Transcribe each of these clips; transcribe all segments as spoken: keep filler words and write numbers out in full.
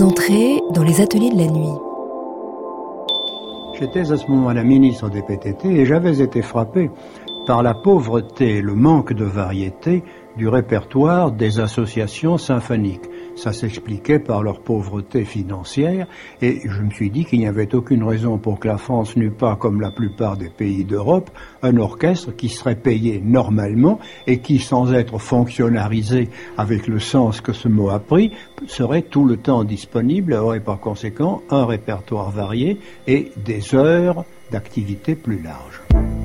Vous entrez dans les ateliers de la nuit. J'étais à ce moment-là ministre des P T T et j'avais été frappé par la pauvreté et le manque de variété du répertoire des associations symphoniques. Ça s'expliquait par leur pauvreté financière et je me suis dit qu'il n'y avait aucune raison pour que la France n'eût pas, comme la plupart des pays d'Europe, un orchestre qui serait payé normalement et qui, sans être fonctionnalisé avec le sens que ce mot a pris, serait tout le temps disponible et aurait par conséquent un répertoire varié et des heures d'activité plus larges.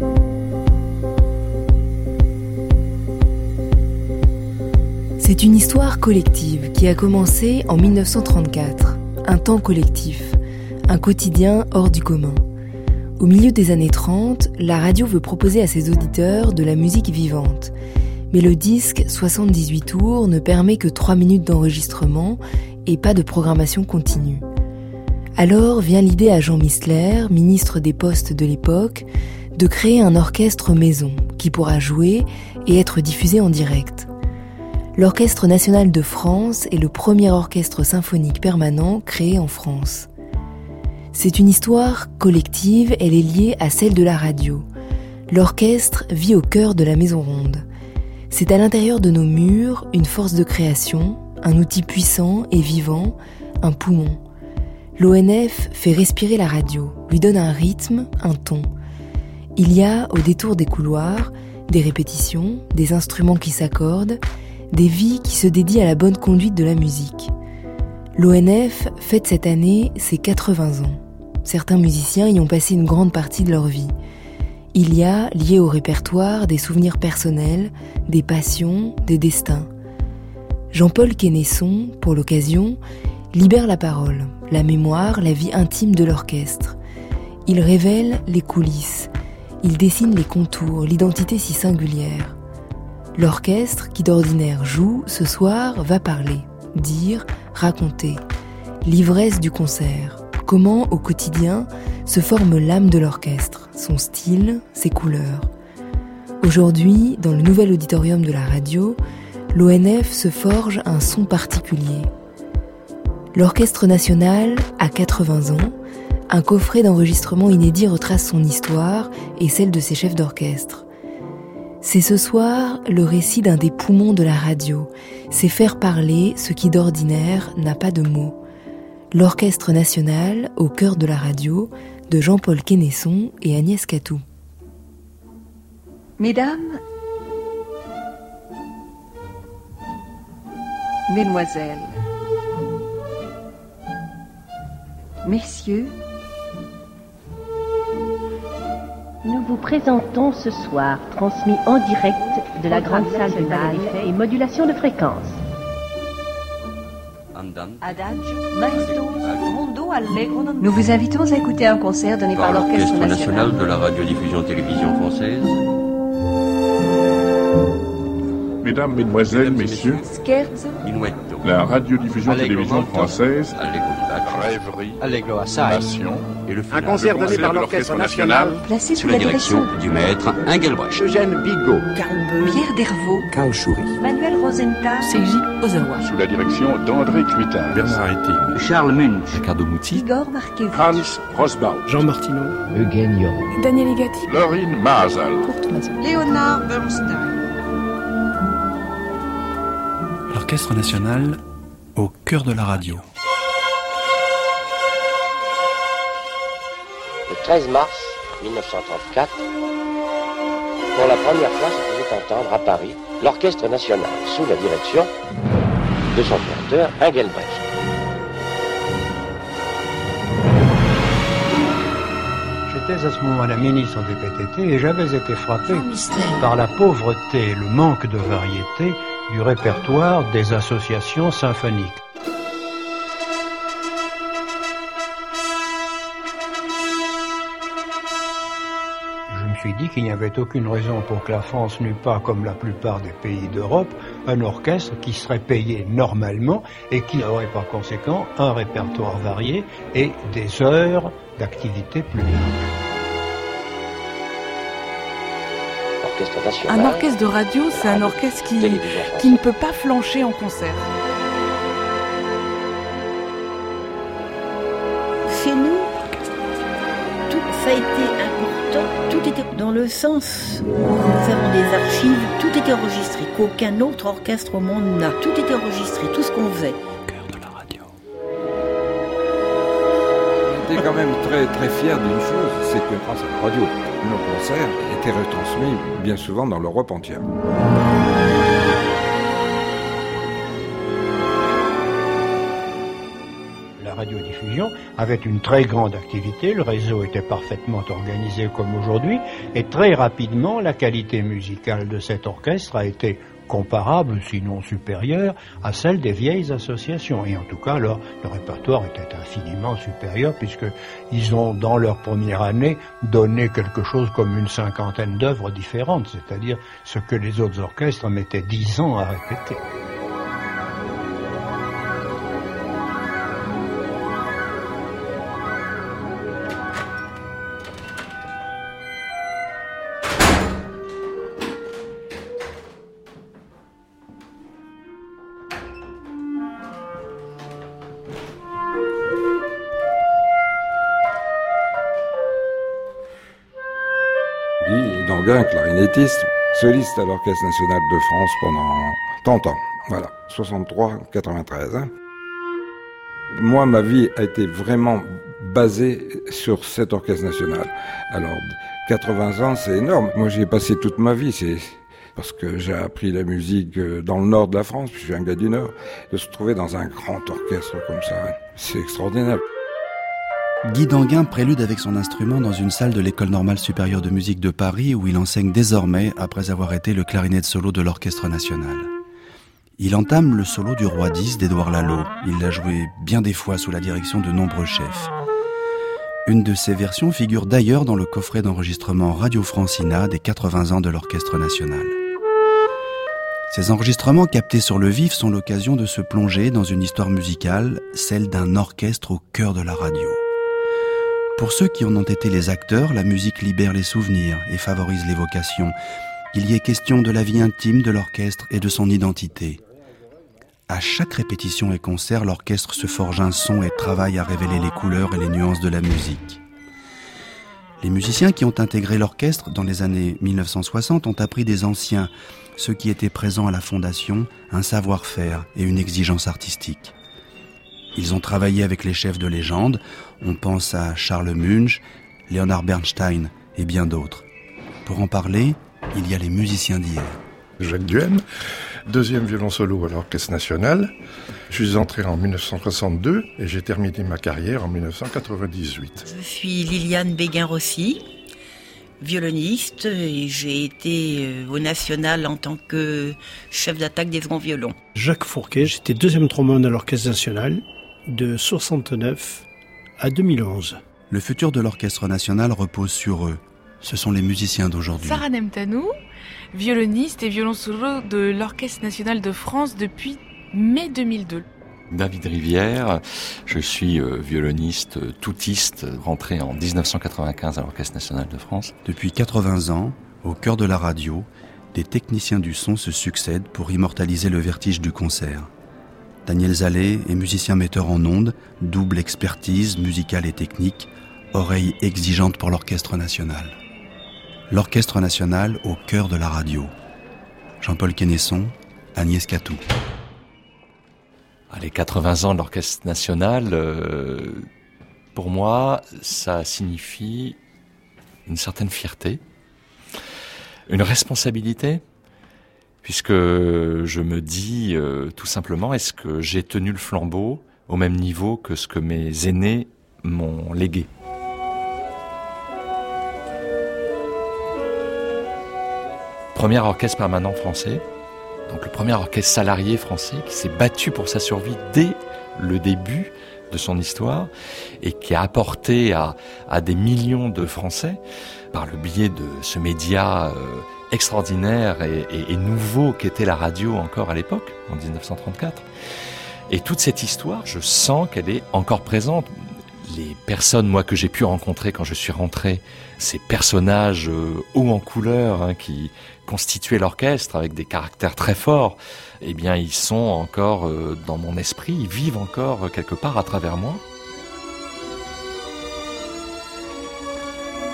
C'est une histoire collective qui a commencé en mille neuf cent trente-quatre. Un temps collectif, un quotidien hors du commun. Au milieu des années trente, la radio veut proposer à ses auditeurs de la musique vivante. Mais le disque soixante-dix-huit tours ne permet que trois minutes d'enregistrement et pas de programmation continue. Alors vient l'idée à Jean Mistler, ministre des Postes de l'époque, de créer un orchestre maison qui pourra jouer et être diffusé en direct. L'Orchestre national de France est le premier orchestre symphonique permanent créé en France. C'est une histoire collective, elle est liée à celle de la radio. L'orchestre vit au cœur de la Maison Ronde. C'est à l'intérieur de nos murs une force de création, un outil puissant et vivant, un poumon. L'O N F fait respirer la radio, lui donne un rythme, un ton. Il y a, au détour des couloirs, des répétitions, des instruments qui s'accordent, des vies qui se dédient à la bonne conduite de la musique. L'O N F fête cette année ses quatre-vingts ans. Certains musiciens y ont passé une grande partie de leur vie. Il y a, lié au répertoire, des souvenirs personnels, des passions, des destins. Jean-Paul Quenesson, pour l'occasion, libère la parole, la mémoire, la vie intime de l'orchestre. Il révèle les coulisses, il dessine les contours, l'identité si singulière. L'orchestre, qui d'ordinaire joue, ce soir va parler, dire, raconter. L'ivresse du concert. Comment, au quotidien, se forme l'âme de l'orchestre, son style, ses couleurs. Aujourd'hui, dans le nouvel auditorium de la radio, l'O N F se forge un son particulier. L'Orchestre national a quatre-vingts ans. Un coffret d'enregistrement inédit retrace son histoire et celle de ses chefs d'orchestre. C'est ce soir le récit d'un des poumons de la radio. C'est faire parler ce qui d'ordinaire n'a pas de mots. L'Orchestre national au cœur de la radio de Jean-Paul Quenesson et Agnès Catou. Mesdames, Mesdemoiselles, Messieurs, nous vous présentons ce soir, transmis en direct de la grande salle de bal et modulation de fréquence. nous vous invitons à écouter un concert donné par, par l'Orchestre national. national de la radiodiffusion-télévision française. Mesdames, Mesdemoiselles, Messieurs, la radiodiffusion-télévision française, Rêverie, Nation, et le un concert donné par l'Orchestre national, placé sous la direction du maître Engelbrecht, Eugène Bigot, Pierre Dervaux, Kao Chouri, Manuel Rosenthal, Seiji Ozawa, sous la direction d'André Cluitin, Bernard Haitink, Charles Munch, Ricardo Muti, Igor Markevich, Hans Rosbaum, Jean Martineau, Eugène Yoron, Daniel Egati, Laurine Mazel, Léonard Bernstein. l'Orchestre national au cœur de la radio. Le treize mars mille neuf cent trente-quatre, pour la première fois se faisait entendre à Paris l'Orchestre national sous la direction de son fondateur Engelbrecht. J'étais à ce moment-là ministre des P T T et j'avais été frappé par la pauvreté et le manque de variété du répertoire des associations symphoniques. Je me suis dit qu'il n'y avait aucune raison pour que la France n'eût pas, comme la plupart des pays d'Europe, un orchestre qui serait payé normalement et qui aurait par conséquent un répertoire varié et des heures d'activité plus larges. Un orchestre de radio, c'est un orchestre qui, qui ne peut pas flancher en concert. Ça a été important, tout était dans le sens où nous avons des archives, tout était enregistré, qu'aucun autre orchestre au monde n'a. Tout était enregistré, tout ce qu'on faisait. Au cœur de la radio. J'étais quand même très très fier d'une chose, c'est que grâce à la radio, nos concerts étaient retransmis bien souvent dans l'Europe entière. La radiodiffusion avait une très grande activité, le réseau était parfaitement organisé comme aujourd'hui, et très rapidement, la qualité musicale de cet orchestre a été comparable, sinon supérieure, à celle des vieilles associations. Et en tout cas, leur, le répertoire était infiniment supérieur, puisqu'ils ont, dans leur première année, donné quelque chose comme une cinquantaine d'œuvres différentes, c'est-à-dire ce que les autres orchestres mettaient dix ans à répéter. Guy Danguin, clarinettiste, soliste à l'Orchestre National de France pendant trente ans. Voilà, soixante-trois quatre-vingt-treize. Hein. Moi, ma vie a été vraiment basée sur cet Orchestre National. Alors, quatre-vingts ans, c'est énorme. Moi, j'y ai passé toute ma vie. C'est parce que j'ai appris la musique dans le nord de la France, puis je suis un gars du Nord. De se trouver dans un grand orchestre comme ça, c'est extraordinaire. Guy Danguin prélude avec son instrument dans une salle de l'École normale supérieure de musique de Paris où il enseigne désormais après avoir été le clarinette solo de l'Orchestre national. Il entame le solo du Roi dix d'Édouard Lalo. Il l'a joué bien des fois sous la direction de nombreux chefs. Une de ces versions figure d'ailleurs dans le coffret d'enregistrement Radio Francina des quatre-vingts ans de l'Orchestre national. Ces enregistrements captés sur le vif sont l'occasion de se plonger dans une histoire musicale, celle d'un orchestre au cœur de la radio. Pour ceux qui en ont été les acteurs, la musique libère les souvenirs et favorise l'évocation. Il y est question de la vie intime de l'orchestre et de son identité. À chaque répétition et concert, l'orchestre se forge un son et travaille à révéler les couleurs et les nuances de la musique. Les musiciens qui ont intégré l'orchestre dans les années mille neuf cent soixante ont appris des anciens, ceux qui étaient présents à la fondation, un savoir-faire et une exigence artistique. Ils ont travaillé avec les chefs de légende, on pense à Charles Munch, Leonard Bernstein et bien d'autres. Pour en parler, il y a les musiciens d'hier. Jacques Duhem, deuxième violon solo à l'Orchestre national. Je suis entré en mille neuf cent soixante-deux et j'ai terminé ma carrière en mille neuf cent quatre-vingt-dix-huit. Je suis Liliane Béguin-Rossi, violoniste, et j'ai été au National en tant que chef d'attaque des seconds violons. Jacques Fourquet, j'étais deuxième trombone à l'Orchestre national de soixante-neuf à deux mille onze. Le futur de l'Orchestre national repose sur eux. Ce sont les musiciens d'aujourd'hui. Sarah Nemtanou, violoniste et violon solo de l'Orchestre national de France depuis mai deux mille deux. David Rivière, je suis euh, violoniste euh, toutiste, rentré en dix-neuf cent quatre-vingt-quinze à l'Orchestre national de France. Depuis quatre-vingts ans, au cœur de la radio, des techniciens du son se succèdent pour immortaliser le vertige du concert. Daniel Zalé est musicien metteur en ondes, double expertise musicale et technique, oreille exigeante pour l'Orchestre national. L'Orchestre national au cœur de la radio. Jean-Paul Quesnesson, Agnès Catou. Les quatre-vingts ans de l'Orchestre national, euh, pour moi, ça signifie une certaine fierté, une responsabilité, puisque je me dis euh, tout simplement, est-ce que j'ai tenu le flambeau au même niveau que ce que mes aînés m'ont légué ? Premier orchestre permanent français, donc le premier orchestre salarié français qui s'est battu pour sa survie dès le début de son histoire et qui a apporté à, à des millions de Français, par le biais de ce média euh, extraordinaire et, et, et nouveau qu'était la radio encore à l'époque, en dix-neuf cent trente-quatre. Et toute cette histoire, je sens qu'elle est encore présente. Les personnes, moi, que j'ai pu rencontrer quand je suis rentré, ces personnages euh, hauts en couleur hein, qui constituaient l'orchestre avec des caractères très forts, eh bien, ils sont encore euh, dans mon esprit, ils vivent encore euh, quelque part à travers moi.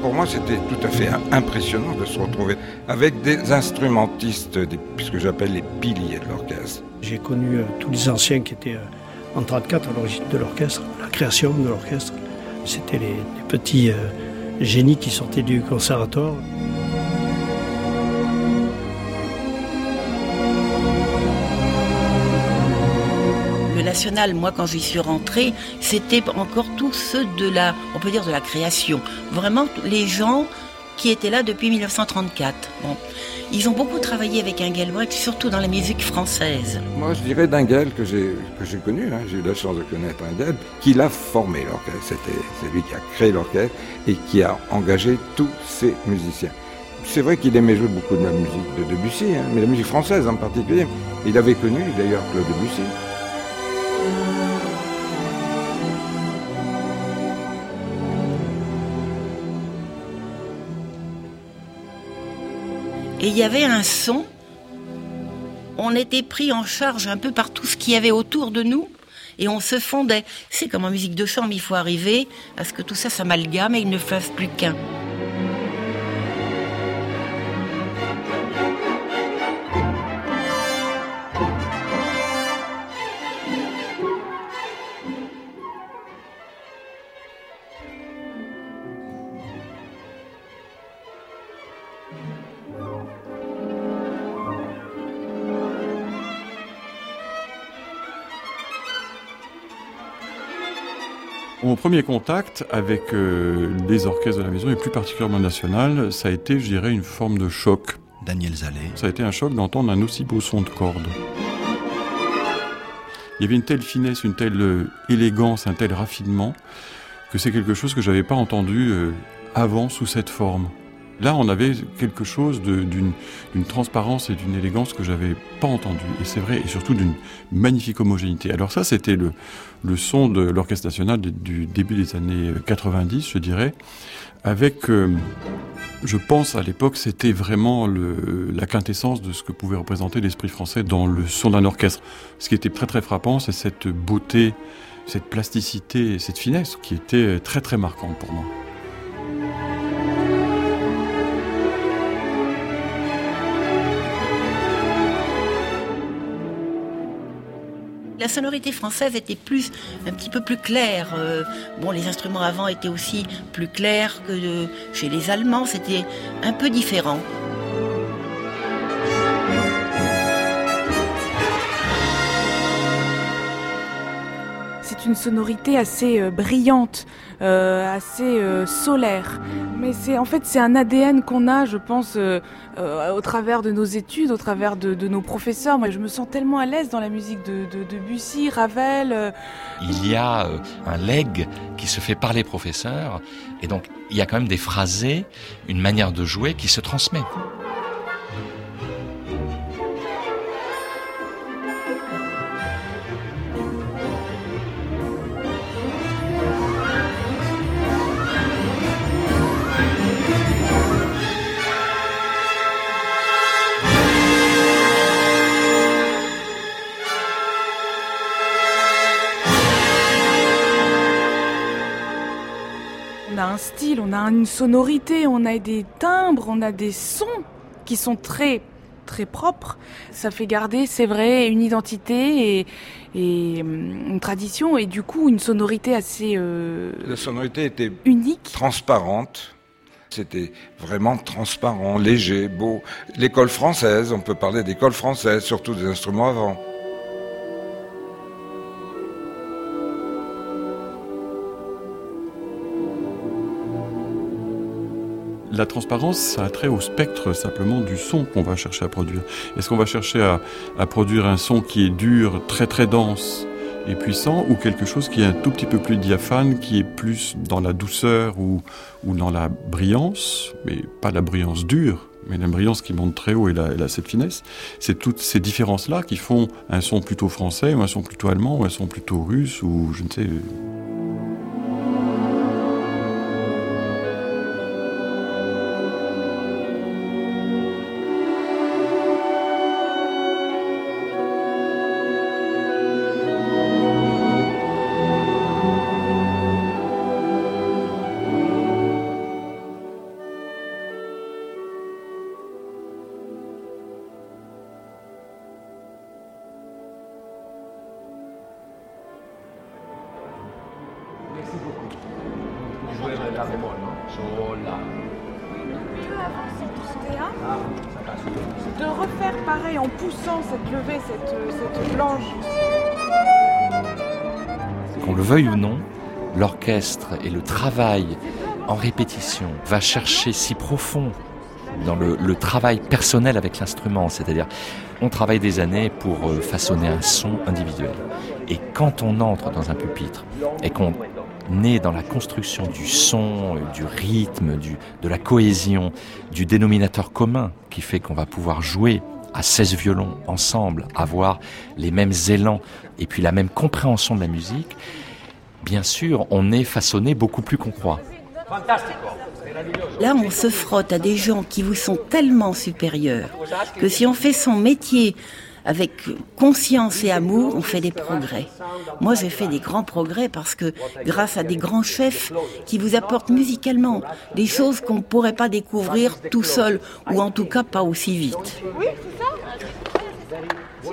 pour moi, c'était tout à fait impressionnant de se retrouver avec des instrumentistes, des, puisque j'appelle les piliers de l'orchestre. J'ai connu euh, tous les anciens qui étaient euh, en trente-quatre à l'origine de l'orchestre, la création de l'orchestre. C'était les, les petits euh, génies qui sortaient du conservatoire. Le National, moi, quand j'y suis rentrée, c'était encore tous ceux de la, on peut dire de la création. Vraiment, les gens qui étaient là depuis mille neuf cent trente-quatre. Bon. Ils ont beaucoup travaillé avec Engelbrecht, surtout dans la musique française. Moi, je dirais d'Engel, que j'ai, que j'ai connu, hein, j'ai eu la chance de connaître Engel, qui l'a formé l'orchestre. C'était, c'est lui qui a créé l'orchestre et qui a engagé tous ses musiciens. C'est vrai qu'il aimait jouer beaucoup de la musique de Debussy, hein, mais la musique française en particulier. Il avait connu d'ailleurs Claude Debussy. Et il y avait un son, on était pris en charge un peu par tout ce qu'il y avait autour de nous et on se fondait. C'est comme en musique de chambre, il faut arriver à ce que tout ça s'amalgame et il ne fasse plus qu'un. Mon premier contact avec euh, les orchestres de la maison, et plus particulièrement National, ça a été, je dirais, une forme de choc. Daniel Zalé. Ça a été un choc d'entendre un aussi beau son de cordes. Il y avait une telle finesse, une telle euh, élégance, un tel raffinement, que c'est quelque chose que je n'avais pas entendu euh, avant sous cette forme. Là, on avait quelque chose de, d'une, d'une transparence et d'une élégance que j'avais pas entendu. Et c'est vrai, et surtout d'une magnifique homogénéité. Alors ça, c'était le, le son de l'Orchestre National du, du début des années quatre-vingt-dix, je dirais, avec, euh, je pense à l'époque, c'était vraiment le, la quintessence de ce que pouvait représenter l'esprit français dans le son d'un orchestre. Ce qui était très très frappant, c'est cette beauté, cette plasticité, cette finesse qui était très très marquante pour moi. La sonorité française était plus, un petit peu plus claire. Euh, bon, les instruments avant étaient aussi plus clairs que de, chez les Allemands. C'était un peu différent. C'est une sonorité assez euh, brillante, euh, assez euh, solaire. Mais c'est en fait c'est un A D N qu'on a, je pense, euh, euh, au travers de nos études, au travers de, de nos professeurs. Moi, je me sens tellement à l'aise dans la musique de, de, de Debussy, Ravel. Euh... Il y a euh, un legs qui se fait par les professeurs, et donc il y a quand même des phrasés, une manière de jouer qui se transmet. On a un style, on a une sonorité, on a des timbres, on a des sons qui sont très très propres. Ça fait garder, c'est vrai, une identité et, et une tradition et du coup une sonorité assez euh, La sonorité était unique, transparente. C'était vraiment transparent, léger, beau. L'école française, on peut parler d'école française, surtout des instruments avant. La transparence, ça a trait au spectre simplement du son qu'on va chercher à produire. Est-ce qu'on va chercher à, à produire un son qui est dur, très très dense et puissant, ou quelque chose qui est un tout petit peu plus diaphane, qui est plus dans la douceur ou, ou dans la brillance, mais pas la brillance dure, mais la brillance qui monte très haut et la, et la, cette finesse. C'est toutes ces différences-là qui font un son plutôt français, ou un son plutôt allemand, ou un son plutôt russe, ou je ne sais... Merci beaucoup. Vous jouez la bémol, non? Sol, la. De refaire pareil en poussant cette levée, cette, cette blanche. Qu'on le veuille ou non, l'orchestre et le travail en répétition va chercher si profond dans le, le travail personnel avec l'instrument, c'est-à-dire on travaille des années pour façonner un son individuel. Et quand on entre dans un pupitre et qu'on est dans la construction du son, du rythme, du, de la cohésion, du dénominateur commun qui fait qu'on va pouvoir jouer à seize violons ensemble, avoir les mêmes élans et puis la même compréhension de la musique, bien sûr, on est façonné beaucoup plus qu'on croit. Là, on se frotte à des gens qui vous sont tellement supérieurs que si on fait son métier avec conscience et amour, on fait des progrès. Moi, j'ai fait des grands progrès parce que grâce à des grands chefs qui vous apportent musicalement des choses qu'on ne pourrait pas découvrir tout seul, ou en tout cas pas aussi vite. Oui, c'est ça.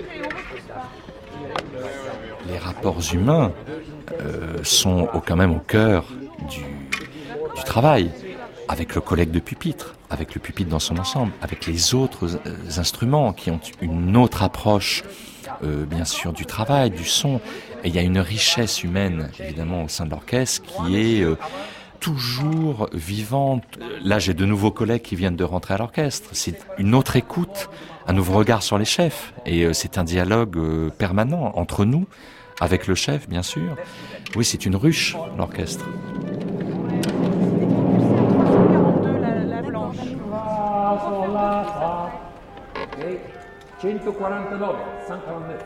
Les rapports humains euh, sont au, quand même au cœur du, du travail, avec le collègue de pupitre, avec le pupitre dans son ensemble, avec les autres euh, instruments qui ont une autre approche, euh, bien sûr, du travail, du son. Et il y a une richesse humaine, évidemment, au sein de l'orchestre qui est euh, toujours vivante. Là, j'ai de nouveaux collègues qui viennent de rentrer à l'orchestre. C'est une autre écoute, un nouveau regard sur les chefs. Et euh, c'est un dialogue euh, permanent entre nous, avec le chef, bien sûr. Oui, c'est une ruche, l'orchestre. cent quarante-neuf, cent quarante-neuf.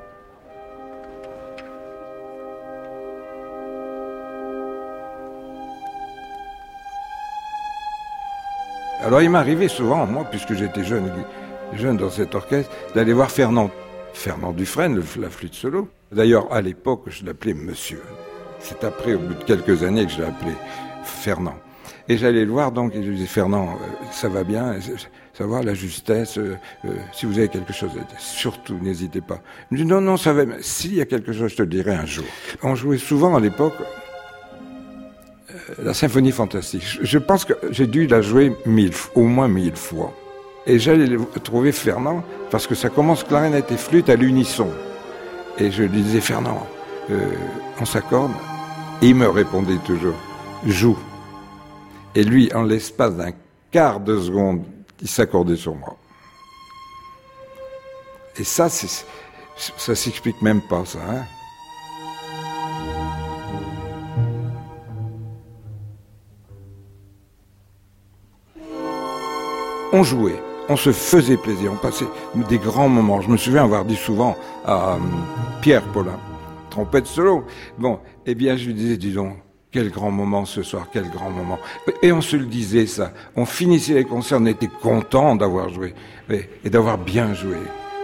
Alors il m'arrivait souvent, moi, puisque j'étais jeune, jeune dans cet orchestre, d'aller voir Fernand, Fernand Dufresne, le, la flûte solo. D'ailleurs, à l'époque, je l'appelais Monsieur. C'est après, au bout de quelques années, que je l'ai appelé Fernand. Et j'allais le voir, donc, et je lui disais, Fernand, euh, ça va bien, savoir la justesse, euh, euh, si vous avez quelque chose à dire, surtout, n'hésitez pas. Il me dit, non, non, ça va, s'il y a quelque chose, je te le dirai un jour. On jouait souvent, à l'époque, euh, la symphonie fantastique. Je, je pense que j'ai dû la jouer mille, au moins mille fois. Et j'allais trouver Fernand, parce que ça commence clarinette et flûte à l'unisson. Et je lui disais, Fernand, euh, on s'accorde? Et il me répondait toujours, joue. Et lui, en l'espace d'un quart de seconde, il s'accordait sur moi. Et ça, c'est, ça s'explique même pas, ça. Hein. On jouait, on se faisait plaisir, on passait des grands moments. Je me souviens avoir dit souvent à euh, Pierre Paulin, trompette solo. Bon, eh bien, je lui disais, dis donc, quel grand moment ce soir, quel grand moment. Et on se le disait, ça. On finissait les concerts, on était contents d'avoir joué et, et d'avoir bien joué.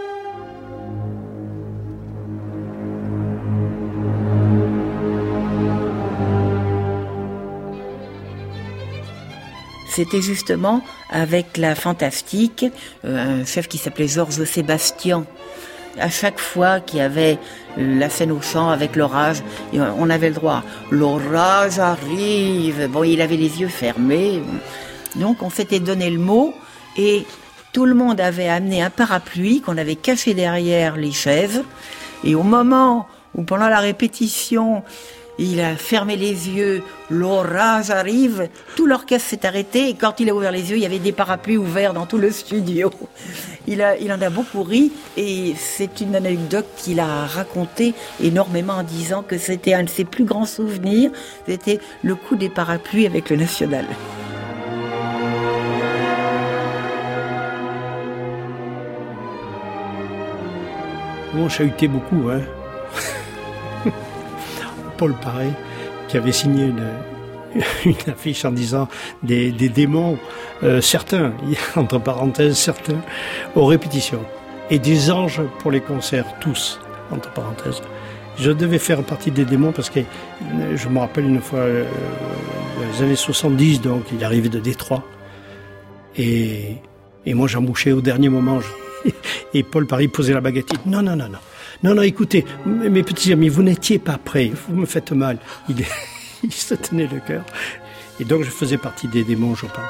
C'était justement avec la Fantastique, euh, un chef qui s'appelait Georges Sébastien. À chaque fois qu'il y avait la scène au chant avec l'orage, on avait le droit. L'orage arrive. Bon, il avait les yeux fermés. Donc, on s'était donné le mot et tout le monde avait amené un parapluie qu'on avait caché derrière les chaises. Et au moment où, pendant la répétition, il a fermé les yeux, l'orage arrive, tout l'orchestre s'est arrêté et quand il a ouvert les yeux, il y avait des parapluies ouverts dans tout le studio. Il, a, il en a beaucoup ri et c'est une anecdote qu'il a racontée énormément en disant que c'était un de ses plus grands souvenirs, c'était le coup des parapluies avec le National. On chahutait beaucoup, hein. Paul Paré, qui avait signé une, une affiche en disant des, des démons, euh, certains, entre parenthèses, certains, aux répétitions, et des anges pour les concerts, tous, entre parenthèses. Je devais faire partie des démons parce que je me rappelle une fois, euh, dans les années soixante-dix, donc il arrivait de Détroit, et, et moi j'embouchais au dernier moment, je, et Paul Paré posait la baguette, non, non, non, non. Non, non, écoutez, mes petits amis, vous n'étiez pas prêts, vous me faites mal. Il, il se tenait le cœur. Et donc, je faisais partie des démons, je pense.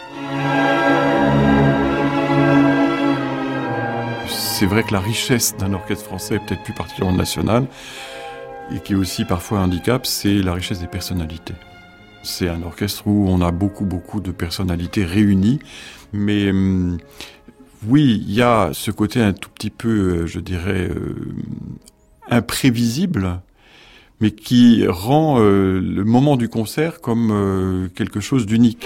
C'est vrai que la richesse d'un orchestre français, peut-être plus particulièrement national, et qui est aussi parfois un handicap, c'est la richesse des personnalités. C'est un orchestre où on a beaucoup, beaucoup de personnalités réunies, mais hum, oui, il y a ce côté un tout petit peu, je dirais, euh, imprévisible, mais qui rend euh, le moment du concert comme euh, quelque chose d'unique.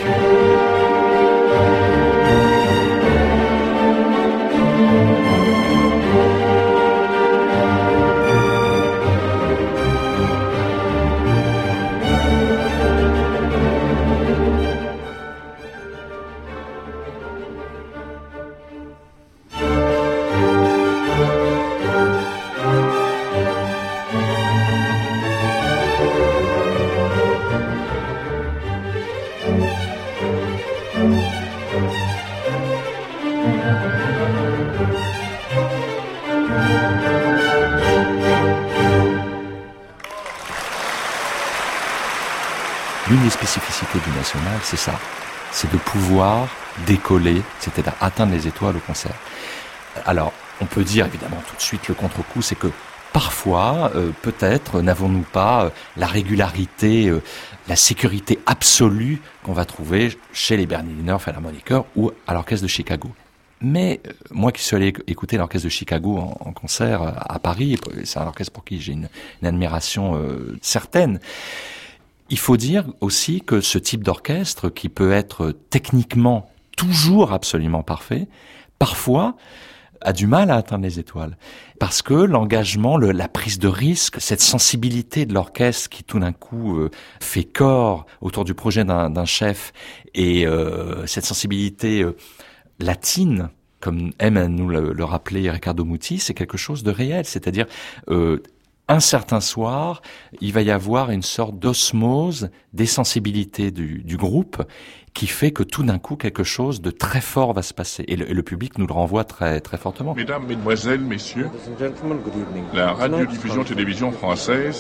L'une des spécificités du National, c'est ça. C'est de pouvoir décoller, c'est-à-dire atteindre les étoiles au concert. Alors, on peut dire évidemment tout de suite le contre-coup, c'est que parfois, euh, peut-être, n'avons-nous pas euh, la régularité, euh, la sécurité absolue qu'on va trouver chez les Berliner Philharmoniker ou à l'Orchestre de Chicago. Mais euh, moi qui suis allé écouter l'Orchestre de Chicago en, en concert euh, à Paris, c'est un orchestre pour qui j'ai une, une admiration euh, certaine. Il faut dire aussi que ce type d'orchestre, qui peut être techniquement toujours absolument parfait, parfois a du mal à atteindre les étoiles. Parce que l'engagement, le, la prise de risque, cette sensibilité de l'orchestre qui tout d'un coup euh, fait corps autour du projet d'un, d'un chef, et euh, cette sensibilité euh, latine, comme aime nous le, le rappeler Riccardo Muti, c'est quelque chose de réel. C'est-à-dire... Euh, un certain soir, il va y avoir une sorte d'osmose des sensibilités du, du groupe qui fait que tout d'un coup, quelque chose de très fort va se passer. Et le, et le public nous le renvoie très, très fortement. Mesdames, Mesdemoiselles, Messieurs, la radiodiffusion télévision française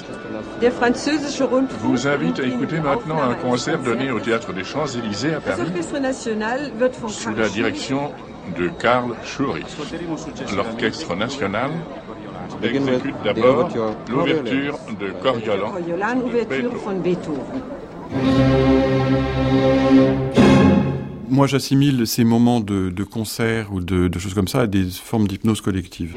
vous invite à écouter maintenant un concert donné au Théâtre des Champs-Élysées à Paris sous la direction de Karl Schurig. L'Orchestre national exécute d'abord l'ouverture de Coriolan de Beethoven. Moi, j'assimile ces moments de, de concert ou de, de choses comme ça à des formes d'hypnose collective.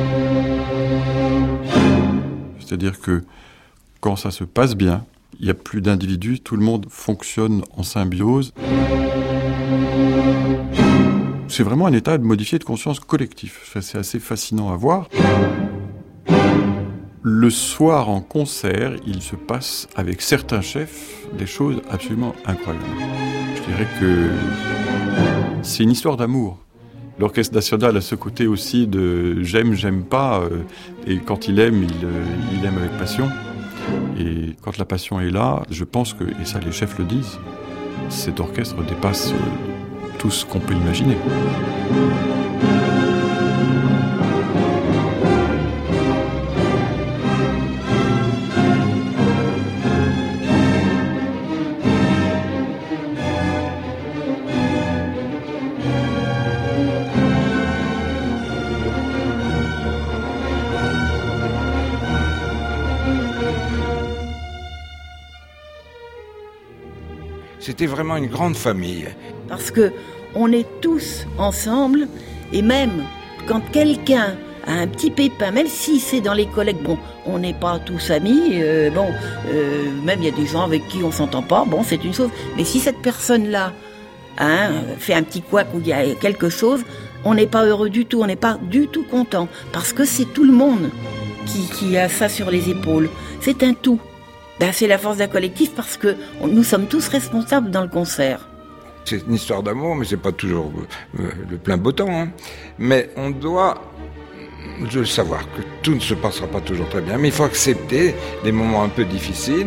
C'est-à-dire que quand ça se passe bien, il n'y a plus d'individus, tout le monde fonctionne en symbiose. C'est vraiment un état de modifié de conscience collectif. C'est assez fascinant à voir. Le soir en concert, il se passe avec certains chefs des choses absolument incroyables. Je dirais que c'est une histoire d'amour. L'Orchestre national a ce côté aussi de j'aime, j'aime pas, euh, et quand il aime, il, euh, il aime avec passion. Et quand la passion est là, je pense que, et ça les chefs le disent, cet orchestre dépasse euh, tout ce qu'on peut imaginer. C'était vraiment une grande famille. Parce que on est tous ensemble, et même quand quelqu'un a un petit pépin, même si c'est dans les collègues, bon, on n'est pas tous amis, euh, bon, euh, même il y a des gens avec qui on s'entend pas, bon, c'est une chose. Mais si cette personne-là, hein, fait un petit couac où il y a quelque chose, on n'est pas heureux du tout, on n'est pas du tout content, parce que c'est tout le monde qui, qui a ça sur les épaules. C'est un tout. Ben, c'est la force d'un collectif parce que on, nous sommes tous responsables dans le concert. C'est une histoire d'amour, mais c'est pas toujours euh, le plein beau temps. Hein. Mais on doit le savoir que tout ne se passera pas toujours très bien. Mais il faut accepter des moments un peu difficiles.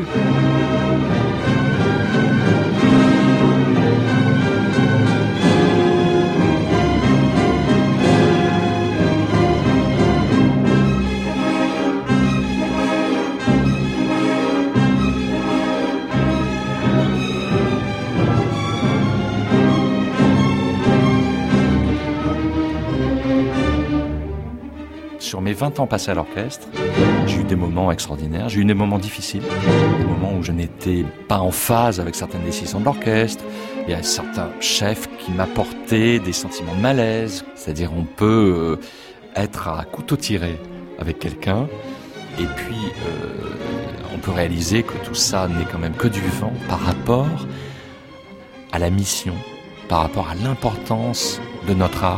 vingt ans passés à l'orchestre. J'ai eu des moments extraordinaires, j'ai eu des moments difficiles, des moments où je n'étais pas en phase avec certaines décisions de l'orchestre. Il y a certains chefs qui m'apportaient des sentiments de malaise. C'est-à-dire, on peut être à couteau tiré avec quelqu'un, et puis euh, on peut réaliser que tout ça n'est quand même que du vent par rapport à la mission, par rapport à l'importance de notre art.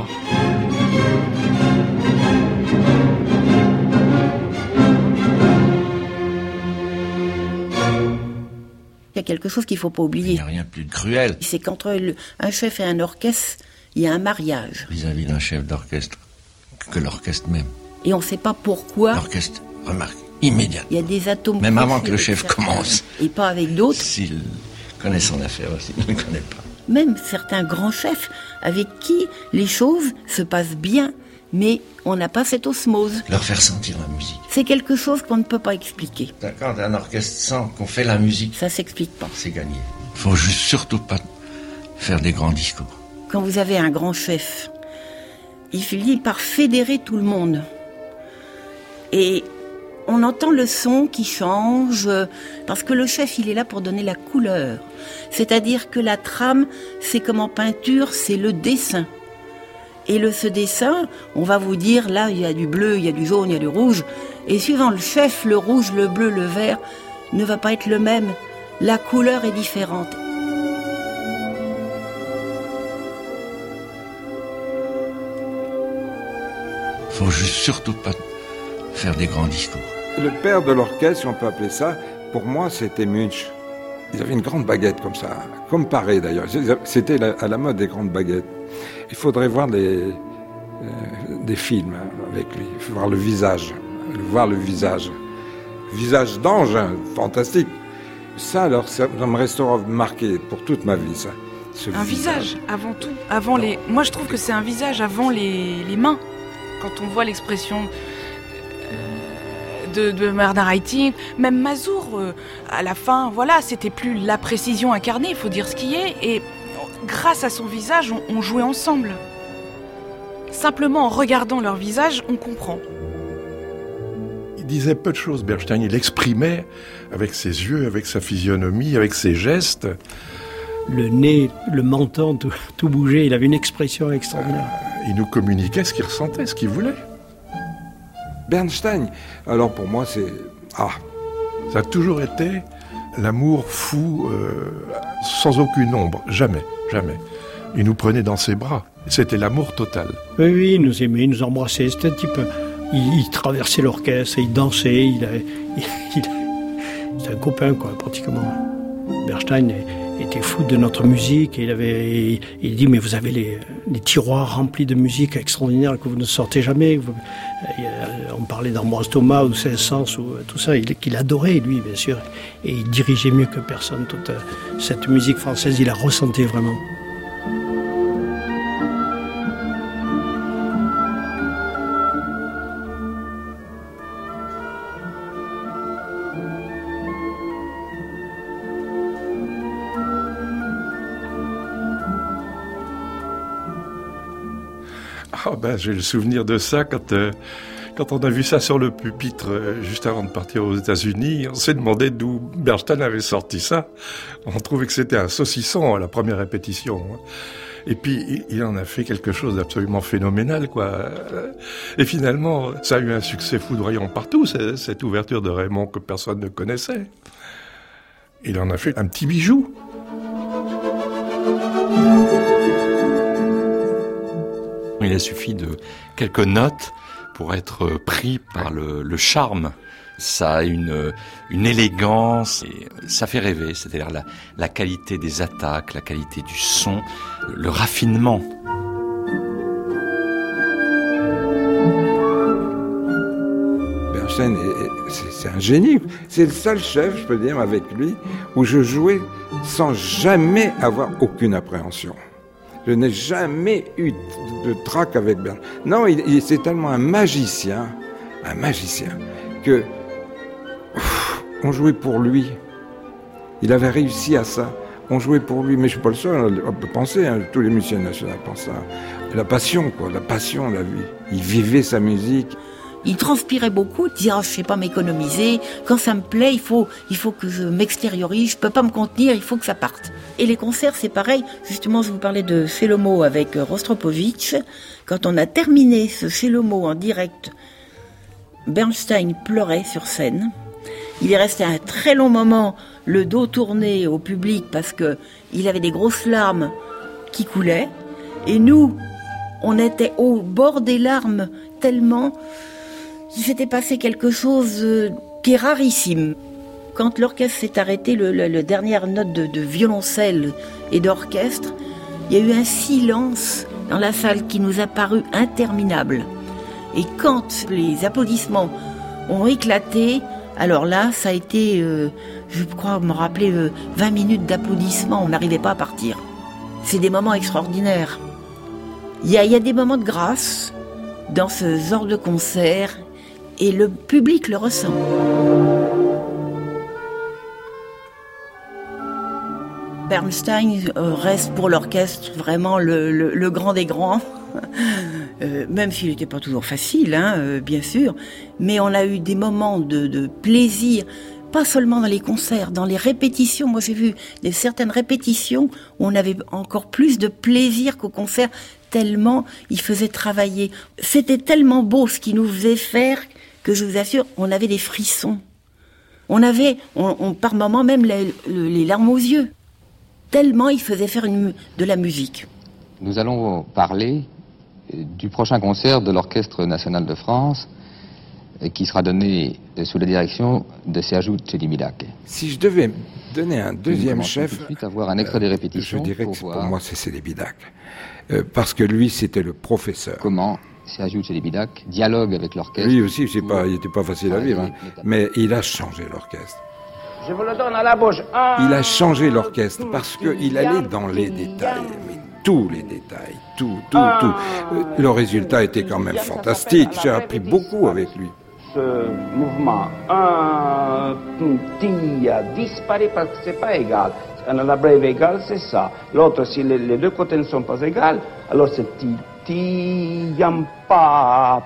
Il y a quelque chose qu'il ne faut pas oublier. Il n'y a rien de plus cruel. C'est qu'entre le, un chef et un orchestre, il y a un mariage. Vis-à-vis d'un chef d'orchestre, que l'orchestre même. Et on ne sait pas pourquoi. L'orchestre remarque immédiatement. Il y a des atomes. Même avant que le chef commence. Et pas avec d'autres. S'il connaît son affaire aussi, il ne connaît pas. Même certains grands chefs avec qui les choses se passent bien, mais on n'a pas cette osmose. Leur faire sentir la musique. C'est quelque chose qu'on ne peut pas expliquer. Quand un orchestre sent qu'on fait la musique, ça s'explique pas. C'est gagné. Il faut juste surtout pas faire des grands discours. Quand vous avez un grand chef, il finit par fédérer tout le monde. Et on entend le son qui change, parce que le chef, il est là pour donner la couleur. C'est-à-dire que la trame, c'est comme en peinture, c'est le dessin. Et le, ce dessin, on va vous dire, là, il y a du bleu, il y a du jaune, il y a du rouge. Et suivant le chef, le rouge, le bleu, le vert ne va pas être le même. La couleur est différente. Il faut juste surtout pas faire des grands discours. Le père de l'orchestre, si on peut appeler ça, pour moi, c'était Munch. Ils avaient une grande baguette comme ça, comme Paré d'ailleurs. C'était à la mode des grandes baguettes. Il faudrait voir des, euh, des films avec lui. Il faut voir le visage, voir le visage. Visage d'ange, hein, fantastique. Ça, alors, ça, ça me restera marqué pour toute ma vie, ça. Ce un visage. visage, avant tout. Avant les... Moi, je trouve que c'est un visage avant les, les mains. Quand on voit l'expression de, de Bernard Haitink, même Mazur, euh, à la fin, voilà, c'était plus la précision incarnée, il faut dire ce qui est, et grâce à son visage, on, on jouait ensemble. Simplement en regardant leur visage, on comprend. Il disait peu de choses, Bernstein, il exprimait avec ses yeux, avec sa physionomie, avec ses gestes. Le nez, le menton, tout, tout bougeait, il avait une expression extraordinaire. Euh, il nous communiquait ce qu'il ressentait, ce qu'il voulait. Bernstein, alors pour moi c'est... Ah. Ça a toujours été l'amour fou, euh, sans aucune ombre, jamais, jamais. Il nous prenait dans ses bras, c'était l'amour total. Oui, oui, il nous aimait, il nous embrassait, c'était un type... Il, il traversait l'orchestre, il dansait, il, a, il, il c'était un copain, quoi, pratiquement. Bernstein était fou de notre musique, et il avait, il, il dit, mais vous avez les, les tiroirs remplis de musique extraordinaire que vous ne sortez jamais. Vous, on parlait d'Ambroise Thomas ou Saint-Saëns ou tout ça, il, qu'il adorait, lui, bien sûr. Et il dirigeait mieux que personne toute cette musique française, il la ressentait vraiment. Ah ben, j'ai le souvenir de ça quand, euh, quand on a vu ça sur le pupitre euh, juste avant de partir aux États-Unis. On s'est demandé d'où Bernstein avait sorti ça. On trouvait que c'était un saucisson à la première répétition. Et puis, il en a fait quelque chose d'absolument phénoménal, quoi. Et finalement, ça a eu un succès foudroyant partout, cette ouverture de Raymond que personne ne connaissait. Il en a fait un petit bijou. Il a suffi de quelques notes pour être pris par le, le charme. Ça a une, une élégance, et ça fait rêver. C'est-à-dire la, la qualité des attaques, la qualité du son, le raffinement. Bernstein, c'est, c'est un génie. C'est le seul chef, je peux dire, avec lui, où je jouais sans jamais avoir aucune appréhension. Je n'ai jamais eu de trac avec Bernstein. Non, il, il, c'est tellement un magicien, un magicien, que ouf, on jouait pour lui. Il avait réussi à ça. On jouait pour lui, mais je ne suis pas le seul. On peut penser, hein, tous les musiciens nationaux pensent ça. La passion, quoi, la passion, la vie. Il vivait sa musique. il transpirait beaucoup, il disait oh, je sais pas m'économiser, quand ça me plaît, il faut, il faut que je m'extériorise, je peux pas me contenir, il faut que ça parte. Et les concerts, c'est pareil. Justement, je vous parlais de Shelomo avec Rostropovitch. Quand on a terminé ce Shelomo en direct, Bernstein pleurait sur scène. Il est resté un très long moment, le dos tourné au public parce que il avait des grosses larmes qui coulaient. Et nous, on était au bord des larmes tellement il s'était passé quelque chose qui est rarissime. Quand l'orchestre s'est arrêté, le, le, le dernière note de, de violoncelle et d'orchestre, il y a eu un silence dans la salle qui nous a paru interminable. Et quand les applaudissements ont éclaté, alors là, ça a été, euh, je crois me rappeler, euh, vingt minutes d'applaudissements, on n'arrivait pas à partir. C'est des moments extraordinaires. Il y a, il y a des moments de grâce dans ce genre de concert et le public le ressent. Bernstein reste pour l'orchestre vraiment le, le, le grand des grands, euh, même s'il n'était pas toujours facile, hein, euh, bien sûr, mais on a eu des moments de, de plaisir, pas seulement dans les concerts, dans les répétitions. Moi j'ai vu des, certaines répétitions où on avait encore plus de plaisir qu'au concert, tellement il faisait travailler. C'était tellement beau ce qu'il nous faisait faire que je vous assure, on avait des frissons. On avait, on, on, par moments même, les, les larmes aux yeux. Tellement il faisait faire une, de la musique. Nous allons parler du prochain concert de l'Orchestre national de France qui sera donné sous la direction de Sergiu Celibidache. Si je devais donner un deuxième chef, tout de suite à voir un extrait des répétitions, je dirais que pour, pour moi c'est Celibidache. Euh, parce que lui c'était le professeur. Comment Sergiu Celibidache dialogue avec l'orchestre. Lui aussi, c'est pas, il n'était pas facile à vivre, hein, mais il a changé l'orchestre. Je vous le donne à la bouche. Un, il a changé l'orchestre parce qu'il allait dans les détails, mais tous les détails, tout, tout, un, tout. Le résultat était quand même fantastique. J'ai appris beaucoup avec lui. Ce mouvement, un petit a disparu parce que c'est pas égal. La brève égale, c'est ça. L'autre, si les, les deux côtés ne sont pas égales, alors c'est ti, ti, yam, pa,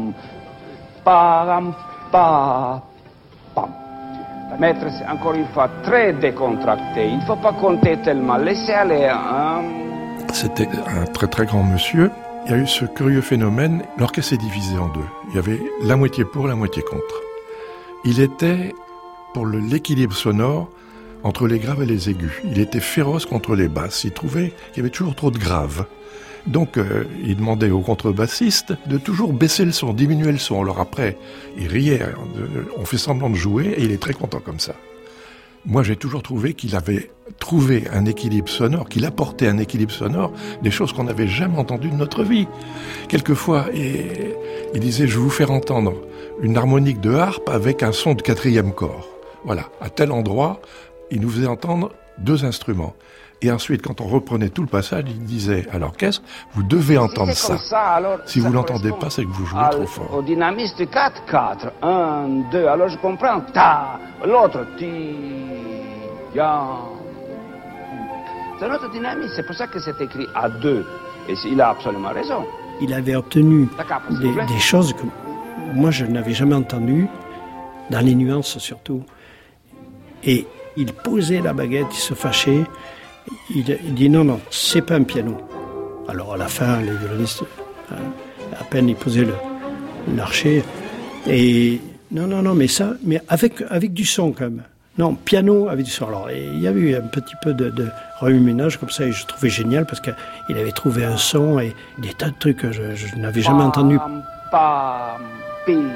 pa, pa, pam. Maître, c'est encore une fois très décontracté. Il ne faut pas compter tellement. Laissez aller. Hein. C'était un très très grand monsieur. Il y a eu ce curieux phénomène. L'orchestre est divisé en deux. Il y avait la moitié pour, la moitié contre. Il était pour le, l'équilibre sonore entre les graves et les aigus. Il était féroce contre les basses. Il trouvait qu'il y avait toujours trop de graves. Donc, euh, il demandait au contrebassiste de toujours baisser le son, diminuer le son. Alors après, il riait, on fait semblant de jouer, et il est très content comme ça. Moi, j'ai toujours trouvé qu'il avait trouvé un équilibre sonore, qu'il apportait un équilibre sonore, des choses qu'on n'avait jamais entendues de notre vie. Quelquefois, et, il disait, je vais vous faire entendre une harmonique de harpe avec un son de quatrième corps. Voilà, à tel endroit, il nous faisait entendre deux instruments. Et ensuite, quand on reprenait tout le passage, il disait à l'orchestre, vous devez entendre si ça. ça alors, si ça vous l'entendez pas, c'est que vous jouez à, trop fort. Au dynamisme quatre quatre. un, deux, alors je comprends. Ta, l'autre, ti, ya. C'est notre dynamisme, c'est pour ça que c'est écrit à deux. Et il a absolument raison. Il avait obtenu des, des choses que moi je n'avais jamais entendues, dans les nuances surtout. Et il posait la baguette, il se fâchait. Il, il dit non, non, c'est pas un piano. Alors à la fin, les violonistes, à peine ils posaient le, l'archet. Et non, non, non, mais ça, mais avec, avec du son quand même. Non, piano avec du son. Alors il y a eu un petit peu de, de remue-ménage comme ça, et je trouvais génial parce qu'il avait trouvé un son et des tas de trucs que je, je n'avais jamais entendus. Pam, pim.